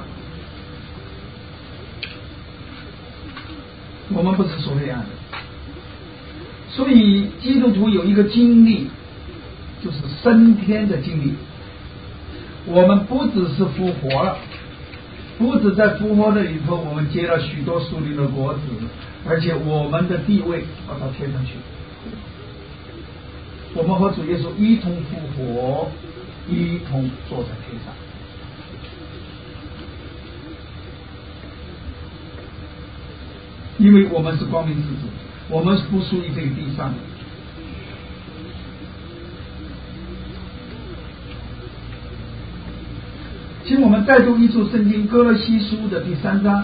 我们不是属黑暗的。所以基督徒有一个经历，就是升天的经历。我们不只是复活了，不止在复活的里头，我们结了许多属灵的果子，而且我们的地位要到天上去。我们和主耶稣一同复活，一同坐在天上。因为我们是光明之子，我们不属于这个地上的。请我们再读一处圣经，哥罗西书的第三章。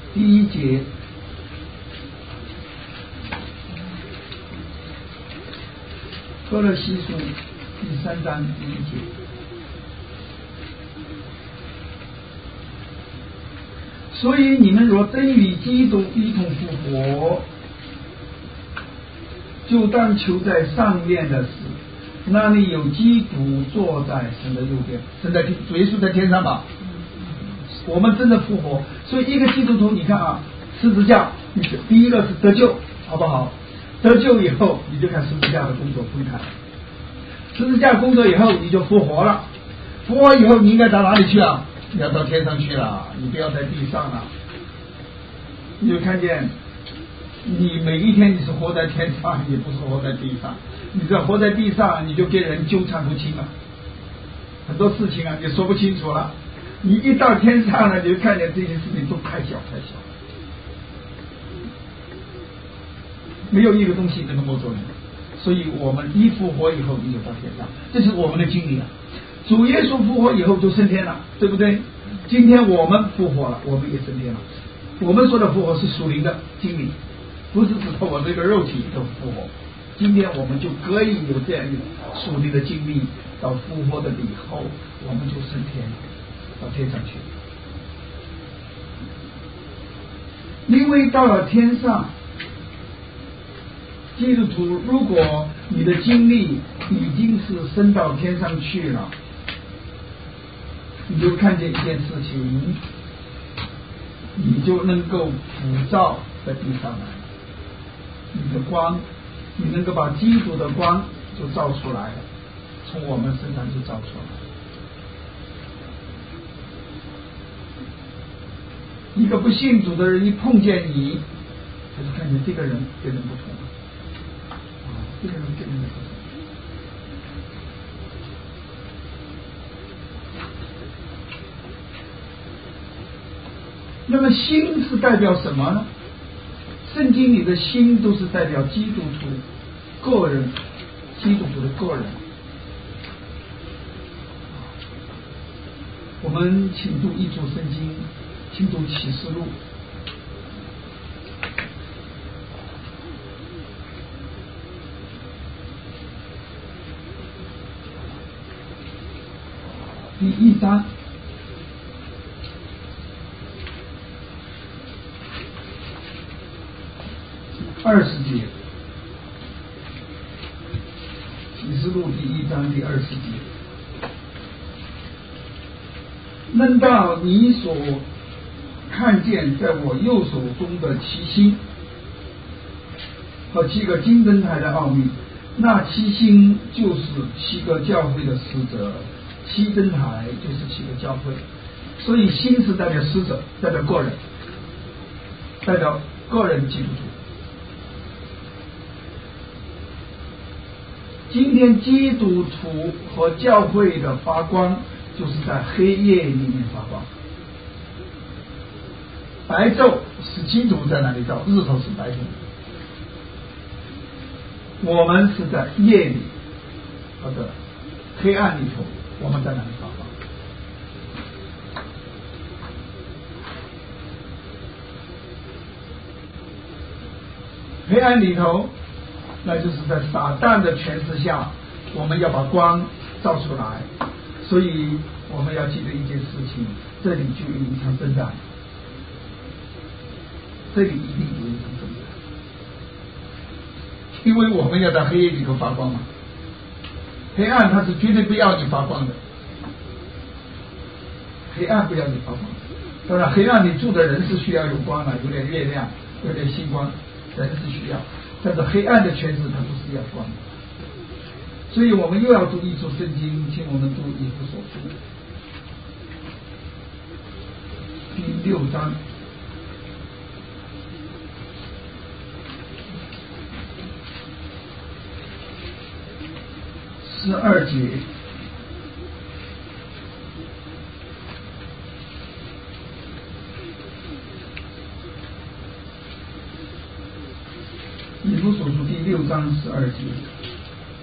第一节，哥罗西书第三章第一节。所以你们若真与基督一同复活，就当求在上面的事，那里有基督坐在神的右边。神在主耶稣在天上吧？我们真的复活，所以一个基督徒，你看啊，十字架，第一个是得救，好不好？得救以后，你就看十字架的工作分开。十字架工作以后，你就复活了。复活以后，你应该到哪里去啊？你要到天上去了，你不要在地上了。你就看见，你每一天你是活在天上，也不是活在地上。你这活在地上，你就跟人纠缠不清了，很多事情啊，你说不清楚了。你一到天上了，你就看见这些事情都太小太小，没有一个东西能够做你。所以我们一复活以后，你就到天上，这是我们的经历啊。主耶稣复活以后就升天了，对不对？今天我们复活了，我们也升天了。我们说的复活是属灵的经历，不是指透我这个肉体的复活。今天我们就可以有这样一个属灵的经历，到复活的以后，我们就升天，到天上去。因为到了天上，基督徒，如果你的经历已经是升到天上去了，你就看见一件事情，你就能够普照在地上来，你的光，你能够把基督的光就照出来了，从我们身上就照出来。一个不信主的人一碰见你，他就看见这个人跟人不同了，啊，这个人跟人不同。那么心是代表什么呢？圣经里的心都是代表基督徒个人，基督徒的个人。我们请读一组圣经，请读启示录。第一章。二十节，启示录第一章第二十节。论到你所看见在我右手中的七星和七个金灯台的奥秘，那七星就是七个教会的使者，七灯台就是七个教会。所以星是代表使者，代表个人，代表个人基督徒。今天基督徒和教会的发光，就是在黑夜里面发光。白昼是基督在那里照，日头是白天。我们是在夜里或者黑暗里头，我们在那里发光。黑暗里头，那就是在撒旦的权势下，我们要把光照出来。所以我们要记得一件事情，这里就有一场征战，这里一定有一场征战，因为我们要在黑夜里头发光嘛。黑暗它是绝对不要你发光的，黑暗不要你发光。当然黑暗里住的人是需要有光的，有点月亮，有点星光，人是需要，但是黑暗的权势它不是要光的。所以我们又要读一处圣经，请我们读以弗所书第六章十二节。以弗所书第六章十二节。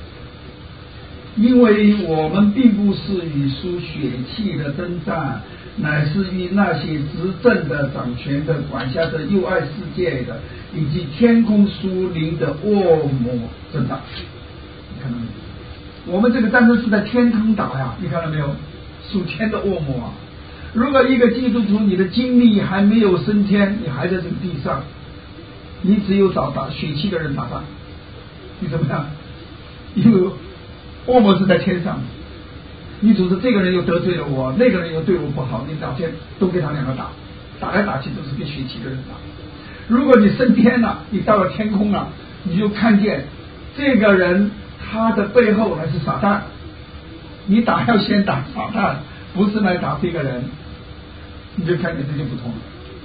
因为我们并不是与属血气的征战， 乃是与那些执政的、掌权的、管辖的、又爱世界的，以及天空属灵的恶魔征战。你看到没有？我们这个战争是在天空打呀，你看到没有？属天的恶魔啊！如果一个基督徒你的精力还没有升天，你还在这个地上，你只有找打血气的人打仗，你怎么样？因为恶魔是在天上，你总是这个人又得罪了我，那个人又对我不好，你两天都跟他两个打，打来打去都是跟血气的人打。如果你升天了，你到了天空了，你就看见这个人他的背后还是撒旦，你打要先打撒旦，不是来打这个人，你就看见这就不同了。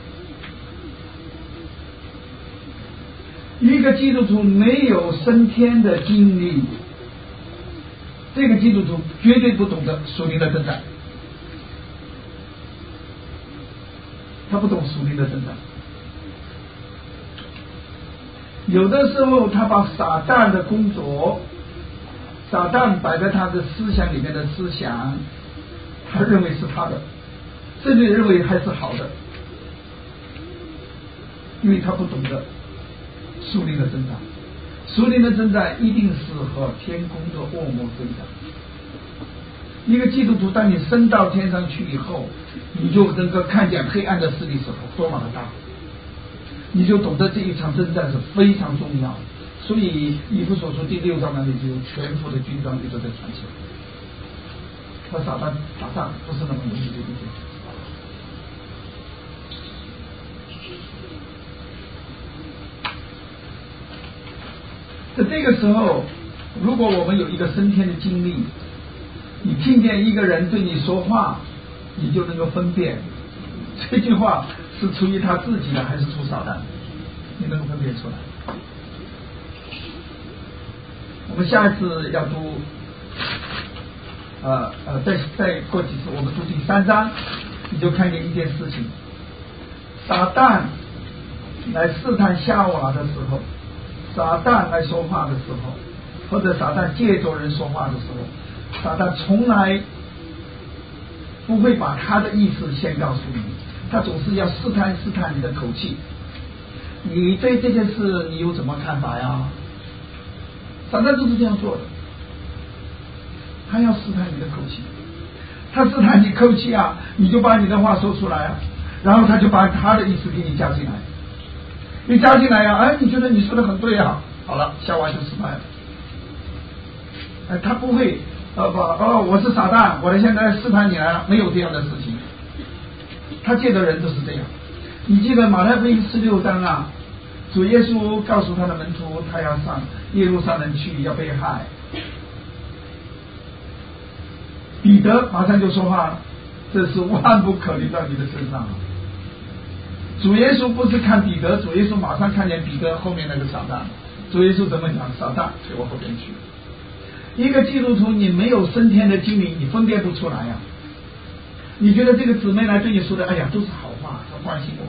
一个基督徒没有升天的经历，这个基督徒绝对不懂得属灵的征战，他不懂属灵的征战。有的时候他把撒旦的工作，撒旦摆在他的思想里面的思想，他认为是他的，甚至认为还是好的，因为他不懂得属灵的征战。属灵的征战一定是和天空的恶魔征战。一个基督徒当你升到天上去以后，你就能够看见黑暗的势力是多么的大，你就懂得这一场征战是非常重要。所以以弗所书第六章那里就有全副的军装，就在传起来。和撒旦打仗不是那么容易，对不对？在这个时候，如果我们有一个升天的经历，你听见一个人对你说话，你就能够分辨这句话是出于他自己的还是出撒旦，你能够分辨出来。我们下一次要读呃呃再再过几次我们读第三章，你就看见一件事情，撒旦来试探夏娃的时候，撒旦来说话的时候，或者撒旦借着人说话的时候，撒旦从来不会把他的意思先告诉你，他总是要试探试探你的口气，你对这件事你有什么看法呀？撒旦就是这样做的，他要试探你的口气，他试探你口气啊，你就把你的话说出来啊，然后他就把他的意思给你加进来，你加进来呀、啊，哎，你觉得你说的很对啊，好了，夏娃就失败了。哎，他不会呃把哦，我是撒旦，我现在试探你来了，没有这样的事情。他借的人都是这样。你记得马太福音十六章啊，主耶稣告诉他的门徒，他要上耶路撒冷去，要被害。彼得马上就说话了，这是万不可临到你的身上。主耶稣不是看彼得，主耶稣马上看见彼得后面那个撒旦。主耶稣怎么讲？撒旦给我后边去。一个基督徒，你没有升天的经历，你分辨不出来呀、啊。你觉得这个姊妹来对你说的，哎呀，都是好话，很关心我。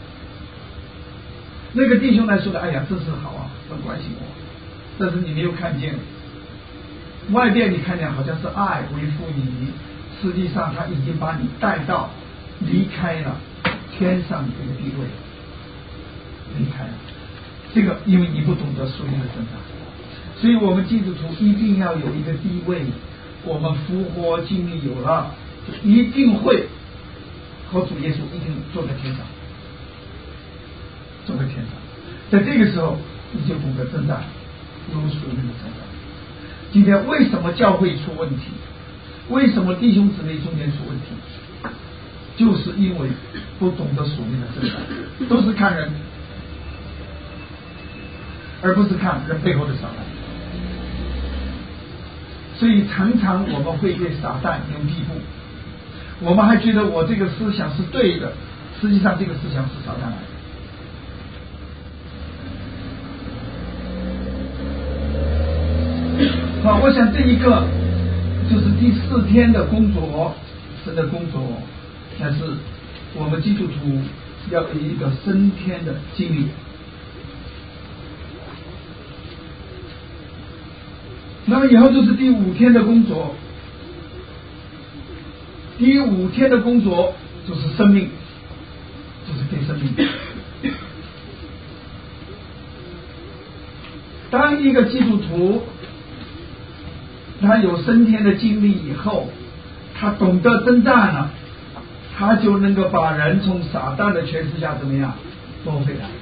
那个弟兄来说的，哎呀，真是好啊，很关心我。但是你没有看见，外边你看见好像是爱维护你，实际上他已经把你带到离开了天上这个地位，离开了这个，因为你不懂得属灵的增长。所以我们基督徒一定要有一个地位，我们复活经历有了，一定会和主耶稣一定坐在天上，坐在天上。在这个时候，你就懂得征战，有属灵的征战。今天为什么教会出问题？为什么弟兄姊妹中间出问题？就是因为不懂得属灵的征战，都是看人，而不是看人背后的撒旦。所以常常我们会对撒旦有地步，我们还觉得我这个思想是对的，实际上这个思想是撒旦来的。好，我想这一个就是第四天的工作，神的工作，但是我们基督徒要有一个升天的经历。那么以后就是第五天的工作，第五天的工作就是生命，就是给生命。当一个基督徒他有升天的经历以后，他懂得征战了，他就能够把人从撒旦的权势下怎么样夺回来。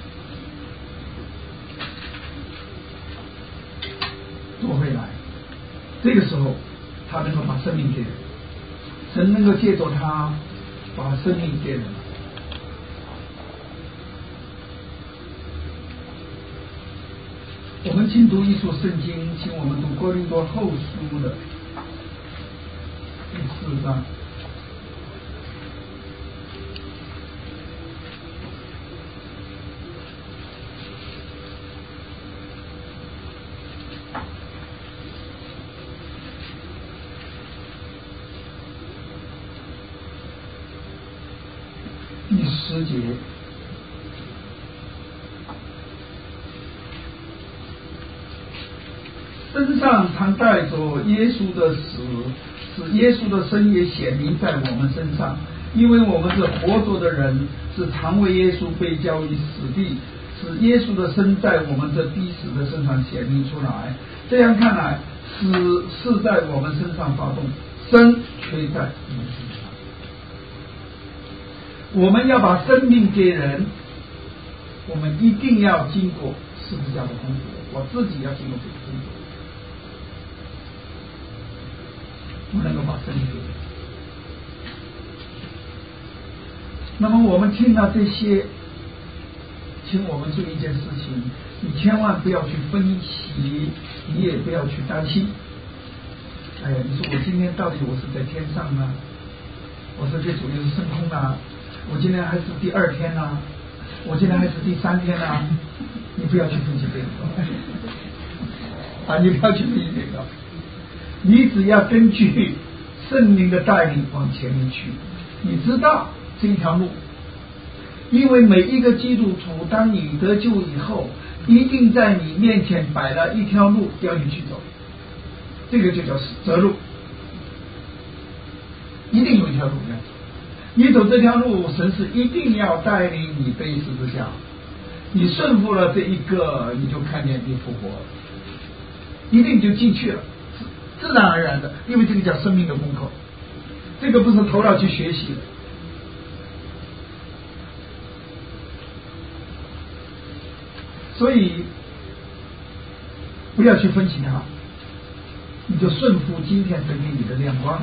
夺回来，这个时候他能够把生命给人，神能够借着他把生命给人。我们请读一处圣经，请我们读哥林多后书的第四章。第十节，身上常带着耶稣的死，使耶稣的生也显明在我们身上。因为我们是活着的人，是常为耶稣被交于死地，使耶稣的生在我们这必死的身上显明出来。这样看来，死是在我们身上发动，生却在我们身上。我们要把生命给人，我们一定要经过十字架的工作，我自己要经过这个工作，我能够把生命给人。那么我们听到这些，请我们注意一件事情，你千万不要去分析，你也不要去担心。哎呀，你说我今天到底我是在天上呢，我是在主耶稣升空啊，我今天还是第二天呢、啊，我今天还是第三天呢、啊，你不要去分析这个啊，你不要去分析这个，你只要根据圣灵的带领往前面去，你知道这一条路，因为每一个基督徒，当你得救以后，一定在你面前摆了一条路要你去走，这个就叫择路，一定有一条路要走。你走这条路，神是一定要带领你背十字架，你顺服了这一个，你就看见你复活了，一定就进去了，自然而然的，因为这个叫生命的功课，这个不是头脑去学习的。所以不要去分析它，你就顺服今天神给你的亮光，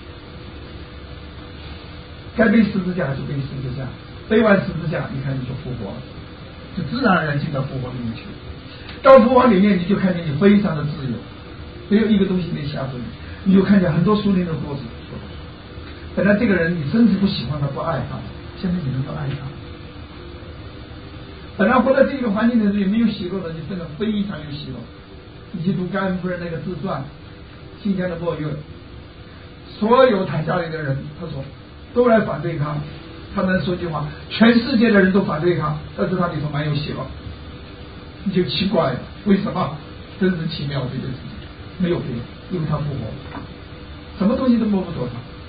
该背十字架就背十字架，背完十字架你看你就复活了，就自然而然进到复活里面去。到复活里面你就看见你非常的自由，没有一个东西能吓住你，你就看见很多属灵的果子。本来这个人你真是不喜欢他不爱他，现在你能够爱他。本来活在这个环境的人也没有喜乐的，你真的非常有喜乐。你去读甘夫人那个自传《新疆的末月》，所有他家里的人，他说都来反对他，他们说句话，全世界的人都反对他，但是他里头蛮有喜乐。你就奇怪了，为什么？真是奇妙这件事情，没有别的，因为他复活，什么东西都摸不着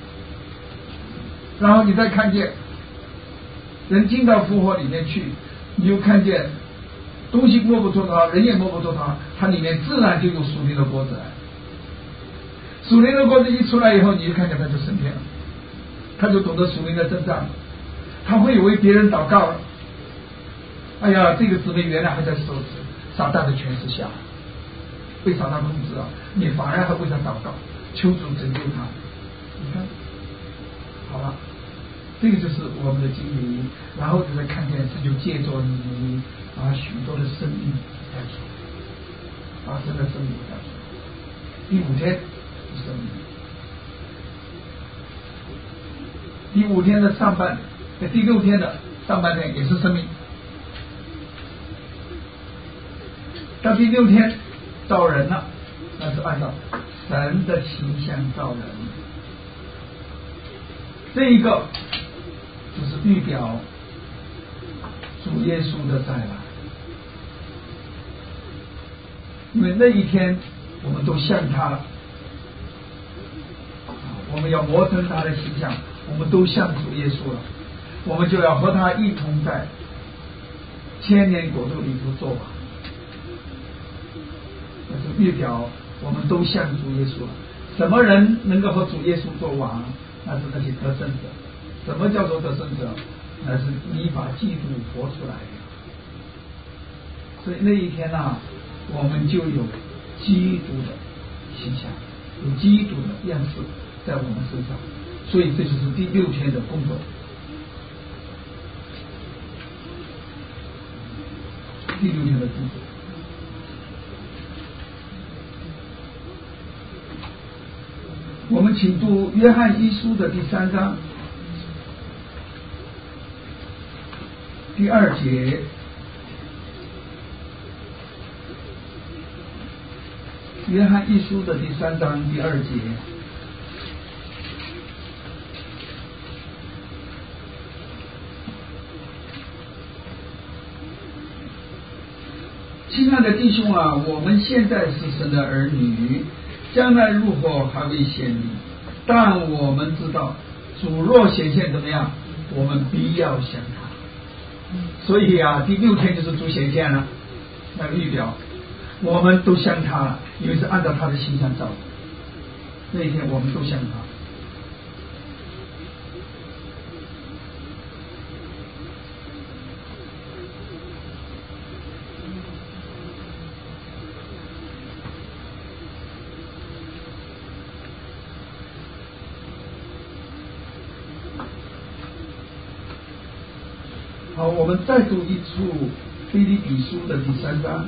他。然后你再看见人进到复活里面去，你就看见东西摸不着它，人也摸不着它，它里面自然就有属灵的果子来。属灵的果子一出来以后，你就看见它就升天了，他就懂得属灵的征战了，他会为别人祷告了。哎呀，这个姊妹原来还在受撒旦的权势下，被撒旦控制了，你反而还为他祷告，求主拯救他。你看，好了。这个就是我们的经历，然后就在看见是就借着你把许多的生命带出来，把神的生命带出来。第五天是生命，第五天的上半，第六天的上半天也是生命。到第六天造人了，那是按照神的形象造人，这一个就是预表主耶稣的再来，因为那一天我们都像他，我们要磨成他的形象， 我们都像主耶稣了，我们就要和他一同在千年国度里头做王。那是预表我们都像主耶稣了。什么人能够和主耶稣做王？那是那些得胜者。什么叫做得胜者？那是依法基督活出来的。所以那一天呢、啊，我们就有基督的形象，有基督的样式在我们身上。所以这就是第六天的工作。第六天的工作。我们请读约翰一书的第三章第二节。约翰一书的第三章第二节。亲爱的弟兄啊，我们现在是神的儿女，将来如何还未显明，但我们知道主若显现怎么样，我们必要像他。所以啊，第六天就是主显现了，那个预表我们都像他了，因为是按照他的形象造的。那一天我们都像他。好，我们再读一处腓立比书的第三章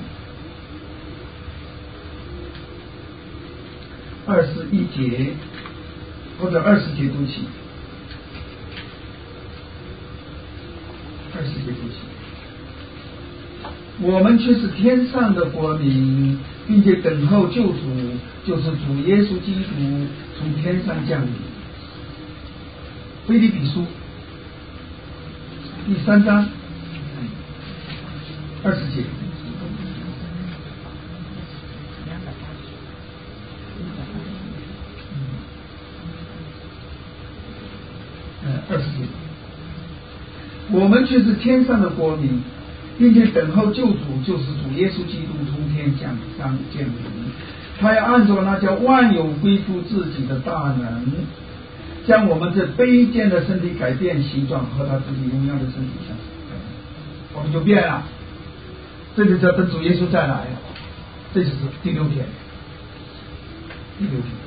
二十一节或者二十节读起，二十节读起。我们却是天上的国民，并且等候救主，就是主耶稣基督从天上降临。腓立比书第三章二十节。二十节，我们却是天上的国民，并且等候救主，就是主耶稣基督从天降上降临。他要按照那叫万有归附自己的大能，将我们这卑贱的身体改变形状，和他自己荣耀的身体相似，我们就变了。这就叫等主耶稣再来，这就是第六天。第六天。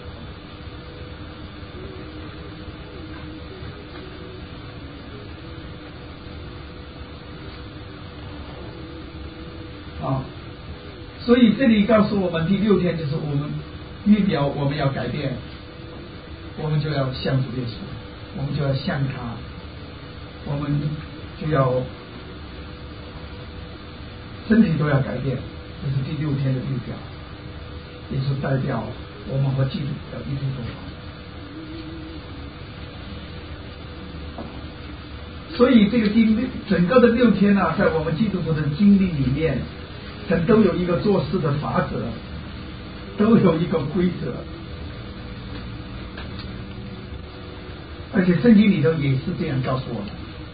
啊，所以这里告诉我们，第六天就是我们预表我们要改变，我们就要像主耶稣，我们就要像他，我们就要身体都要改变，这是第六天的预表，也是代表我们和基督要一同走。所以这个经历整个的六天啊，在我们基督徒的经历里面，神都有一个做事的法则，都有一个规则，而且圣经里头也是这样告诉我们，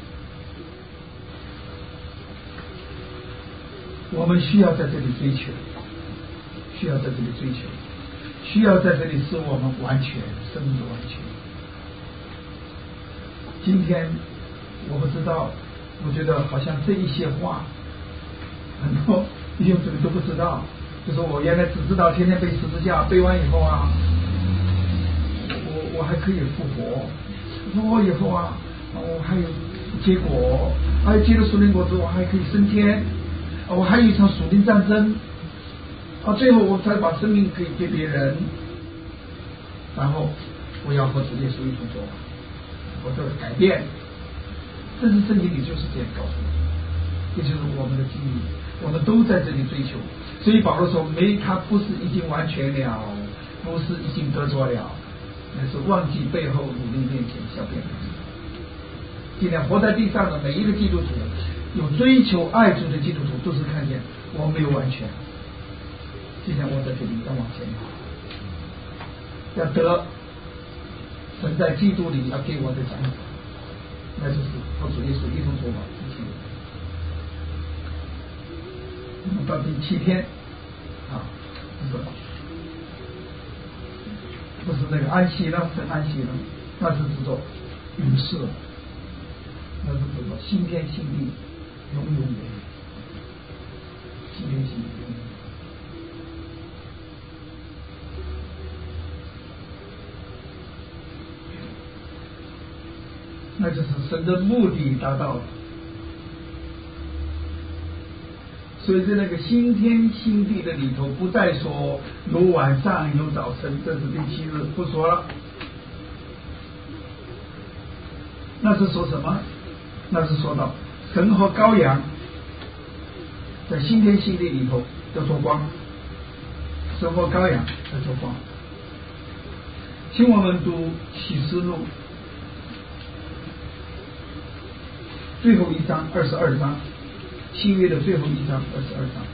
我们需要在这里追求，需要在这里追求，需要在这里使我们完全，生命的完全。今天我不知道，我觉得好像这一些话很多弟兄姊妹都不知道，就是我原来只知道天天背十字架，背完以后啊，我我还可以复活，复活以后啊，我还有结果，还有结了属灵果子，我还可以升天，我还有一场属灵战争，啊，最后我才把生命可以给别人，然后我要和主耶稣一同做，我这个改变。这是圣经里就是这样告诉我们，这就是我们的经历，我们都在这里追求。所以保罗说，没他不是已经完全了，不是已经得着了，那是忘记背后，努力面前小变。今天活在地上的每一个基督徒，有追求爱主的基督徒，都是看见我没有完全。今天我在这里要往前跑，要得神在基督里要给我的奖赏，那就是和主耶稣一同作王之前。那么到第七天啊，不是不是那个安息呢？是安息呢？那是指着永世，那是指着新天新地，永永远远，新天新地永远。那就是神的目的达到了。所以在那个新天新地的里头，不再说有晚上有早晨，这是第七日，不说了。那是说什么？那是说到神和羔羊在新天新地里头要做光，神和羔羊要做光。请我们读启示录最后一章二十二章，新约的最后一章二十二章。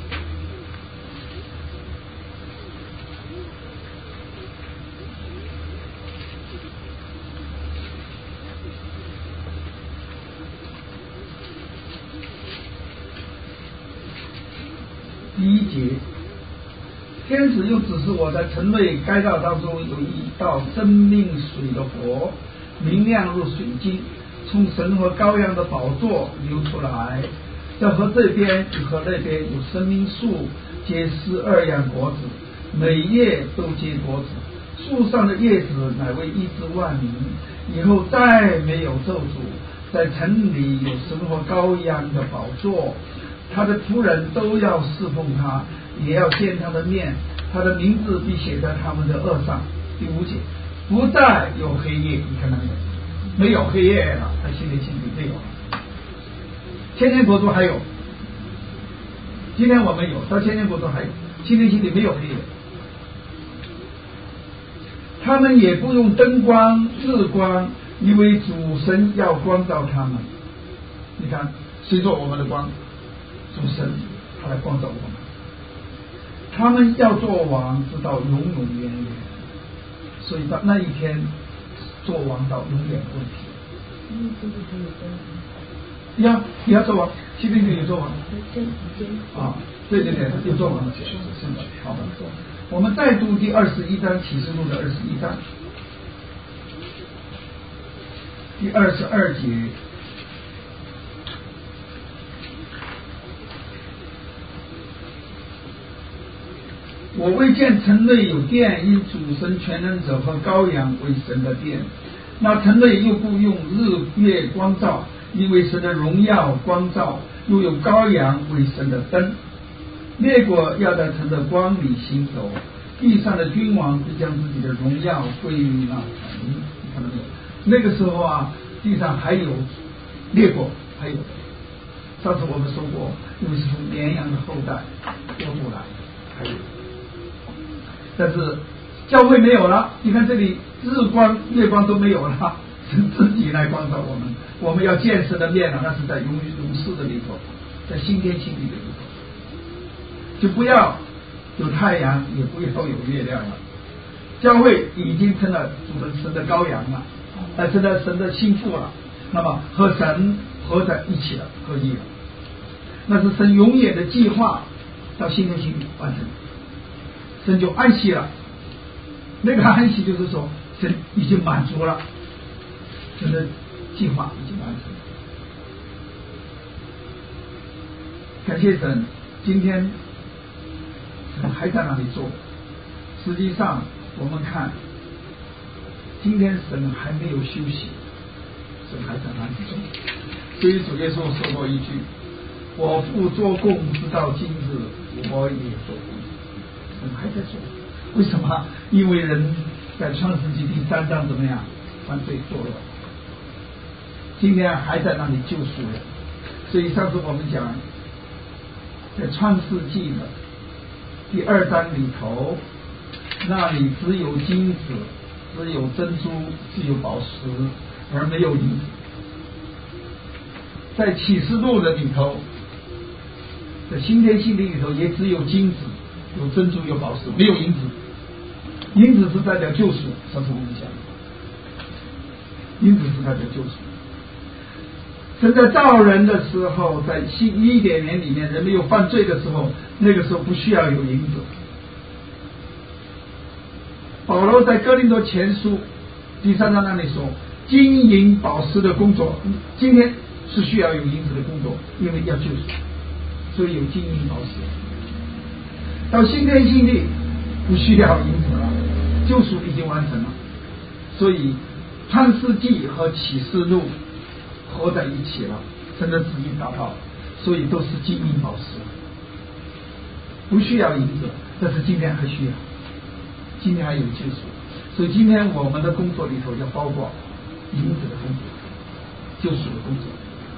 第一节，天使又指示我在城内该道当中有一道生命水的河，明亮如水晶，从神和羔羊的宝座流出来。这河这边与河那边有生命树，结十二样果子，每叶都结果子，树上的叶子乃为医治万民。以后再没有咒诅，在城里有神和羔羊的宝座，他的仆人都要侍奉他，也要见他的面，他的名字必写在他们的额上。第五节，不再有黑夜，你看到没有？没有黑夜了，他心里心里没有了。千年国度还有，今天我们有，到千年国度还有，心里心里没有黑夜。他们也不用灯光日光，因为主神要光照他们。你看谁做我们的光？主神，他来光照我们。他们要做王直到永永远远，所以到那一天做王到永远不停。 嗯，这个还有灯。 呀，你要做王，七零零有做王。 真真啊，对对对，有做王，是的，好的。我们再读第二十一章启示录的二十一章，第二十二节。我未见城内有殿，因主神全能者和羔羊为神的殿。那城内又不用日月光照，因为神的荣耀光照，又有羔羊为神的灯。列国要在城的光里行走，地上的君王必将自己的荣耀归于那城。你看到没有？那个时候啊，地上还有列国，还有。上次我们说过，因为是从绵羊的后代过渡来，还有。但是教会没有了，你看这里日光月光都没有了，神自己来光照我们。我们要见神的面了，那是在永永世的里头，在新天新地的里头，就不要有太阳，也不要有月亮了。教会已经成了主的神的羔羊了，呃，成了神的心腹了，那么和神合在一起了，合一了。那是神永远的计划到新天新地完成。神就安息了，那个安息就是说神已经满足了，神的计划已经完成。感谢神，今天神还在那里做。实际上我们看今天神还没有休息，神还在那里做。所以主耶稣说过一句，我父做工直到今日，我也做工。神还在做，为什么？因为人在创世纪第三章怎么样犯罪堕落，今天还在那里救赎人。所以上次我们讲，在创世纪的第二章里头，那里只有金子，只有珍珠，只有宝石，而没有银子。在启示录的里头，在新天新地里头，也只有金子，有珍珠，有宝石，没有银子。银子是代表救赎，上次我们讲， 因此是他的救赎。神在造人的时候，在新伊甸园里面，人没有犯罪的时候，那个时候不需要有银子。保罗在哥林多前书第三章那里说，金银宝石的工作，今天是需要有银子的工作，因为要救赎，所以有金银宝石。到新天新地不需要银子了，救赎已经完成了，所以创世纪和启示录合在一起了，神的旨意达到，所以都是金银宝石，不需要银子，但是今天还需要，今天还有救赎，所以今天我们的工作里头要包括银子的工作，救赎的工作。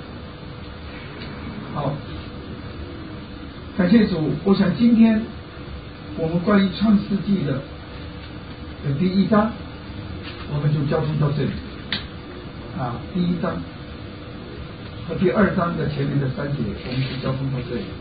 好，感谢主。我想今天我们关于创世纪的第一章，我们就交通到这里啊，第一章和第二章的前面的三节，我们就交通到这里。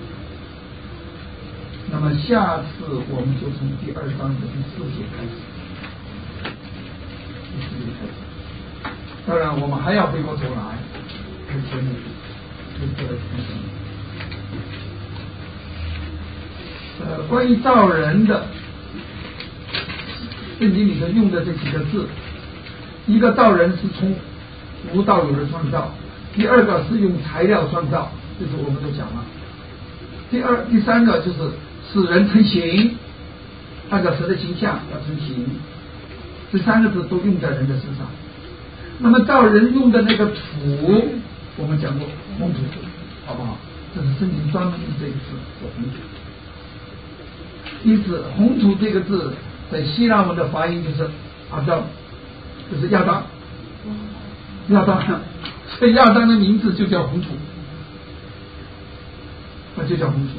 那么下次我们就从第二章的第四节开始，第四节开始。当然，我们还要回过头来看前面这个提醒。呃，关于造人的，圣经里头用的这几个字，一个造人是从无到有的创造，第二个是用材料创造，这是我们都讲了。第二、第三个就是使人成形，按照神的形象要成形，这三个字都用在人的身上。那么造人用的那个土，我们讲过红土，好不好？这是圣经专门用这个字叫红土。因此红土这个字在希腊文的发音就是阿当，就是亚当，亚当，所以亚当的名字就叫红土，那就叫红土。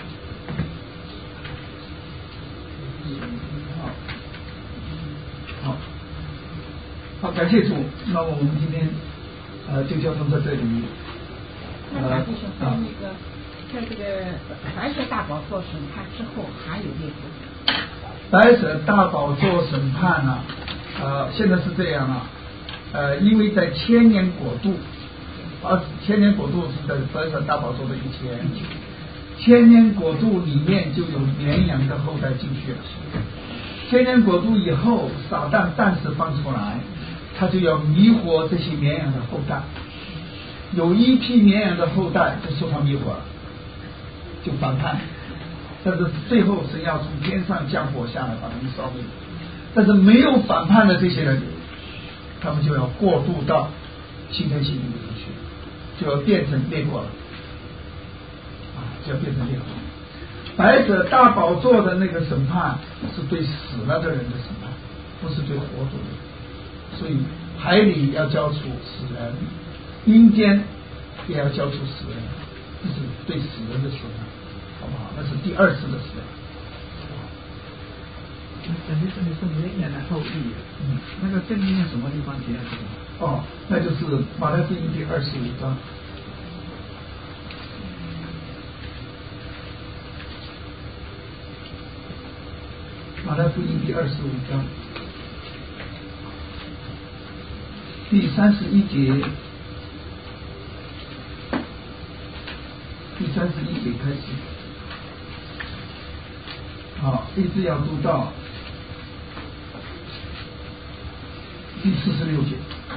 好，好，好，感谢主。那么我们今天呃就交通到这里。 那咱就说在那个在这个白色大宝座审判之后还有列国。 白色大宝座审判呢、啊，呃，现在是这样啊，呃，因为在千年国度，啊，千年国度是在白色大宝座的以前，千年国度里面就有绵羊的后代进去了。千年国度以后，撒旦暂时放出来，他就要迷惑这些绵羊的后代。有一批绵羊的后代就受他迷惑了，就反叛。但是最后神要从天上降火下来把他们烧灭。但是没有反叛的这些人，他们就要过渡到新天新地里头去，就要变成列国了，啊，就要变成列国。白色大宝座的那个审判是对死了的人的审判，不是对活着的。所以海里要交出死人，阴间也要交出死人，这是对死人的审判，好不好？那是第二次的死人。 那等于是你是绵羊的后裔，嗯，那个正经在什么地方提到这个？ 哦，那就是马太福音第二十五章。马太福音第二十五章第三十一节，第三十一节开始，好，一直要读到第四十六节。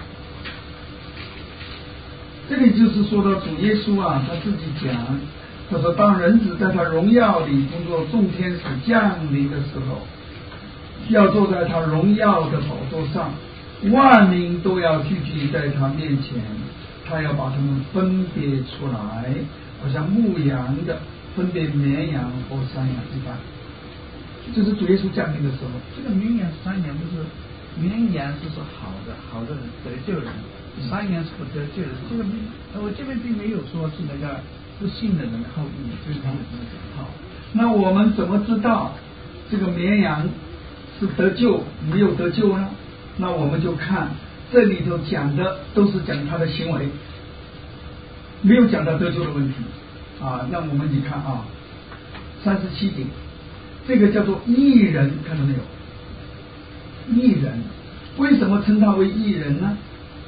这里就是说到主耶稣啊，他自己讲，他说当人子在他荣耀里工作众天使降临的时候，要坐在他荣耀的宝座上，万民都要聚集在他面前，他要把他们分别出来，好像牧羊的分别绵羊和山羊一般。这是主耶稣降临的时候。 这个绵羊山羊不是，绵羊是说好的，好的人得救人，山羊是不得救人。这个我这边并没有说是那个不信的人的后裔，就是他们这么讲。 好，那我们怎么知道这个绵羊是得救没有得救呢？那我们就看这里头讲的都是讲他的行为，没有讲到得救的问题啊。那我们你看啊，三十七节，这个叫做义人，看到没有？义人为什么称他为义人呢？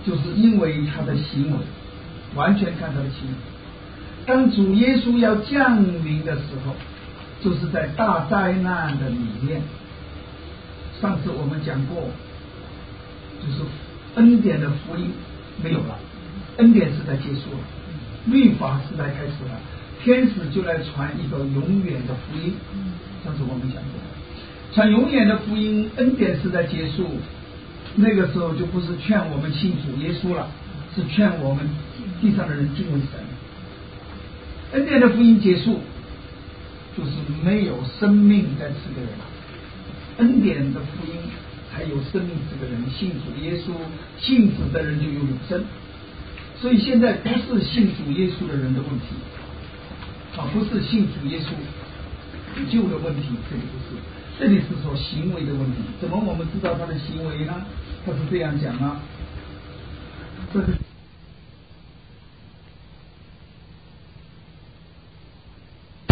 就是因为他的行为，完全看他的行为。当主耶稣要降临的时候，就是在大灾难的里面。上次我们讲过，就是恩典的福音没有了，恩典时代结束了，律法时代开始了，天使就来传一个永远的福音。上次我们讲过，传永远的福音，恩典时代结束，那个时候就不是劝我们信主耶稣了，是劝我们地上的人敬畏神。恩典的福音结束，就是没有生命在此个人，恩典的福音还有生命这个人，信主耶稣，信主的人就有永生。所以现在不是信主耶稣的人的问题，啊，不是信主耶稣救的问题，这里不是，这里是说行为的问题。怎么我们知道他的行为呢？他是这样讲啊，这个。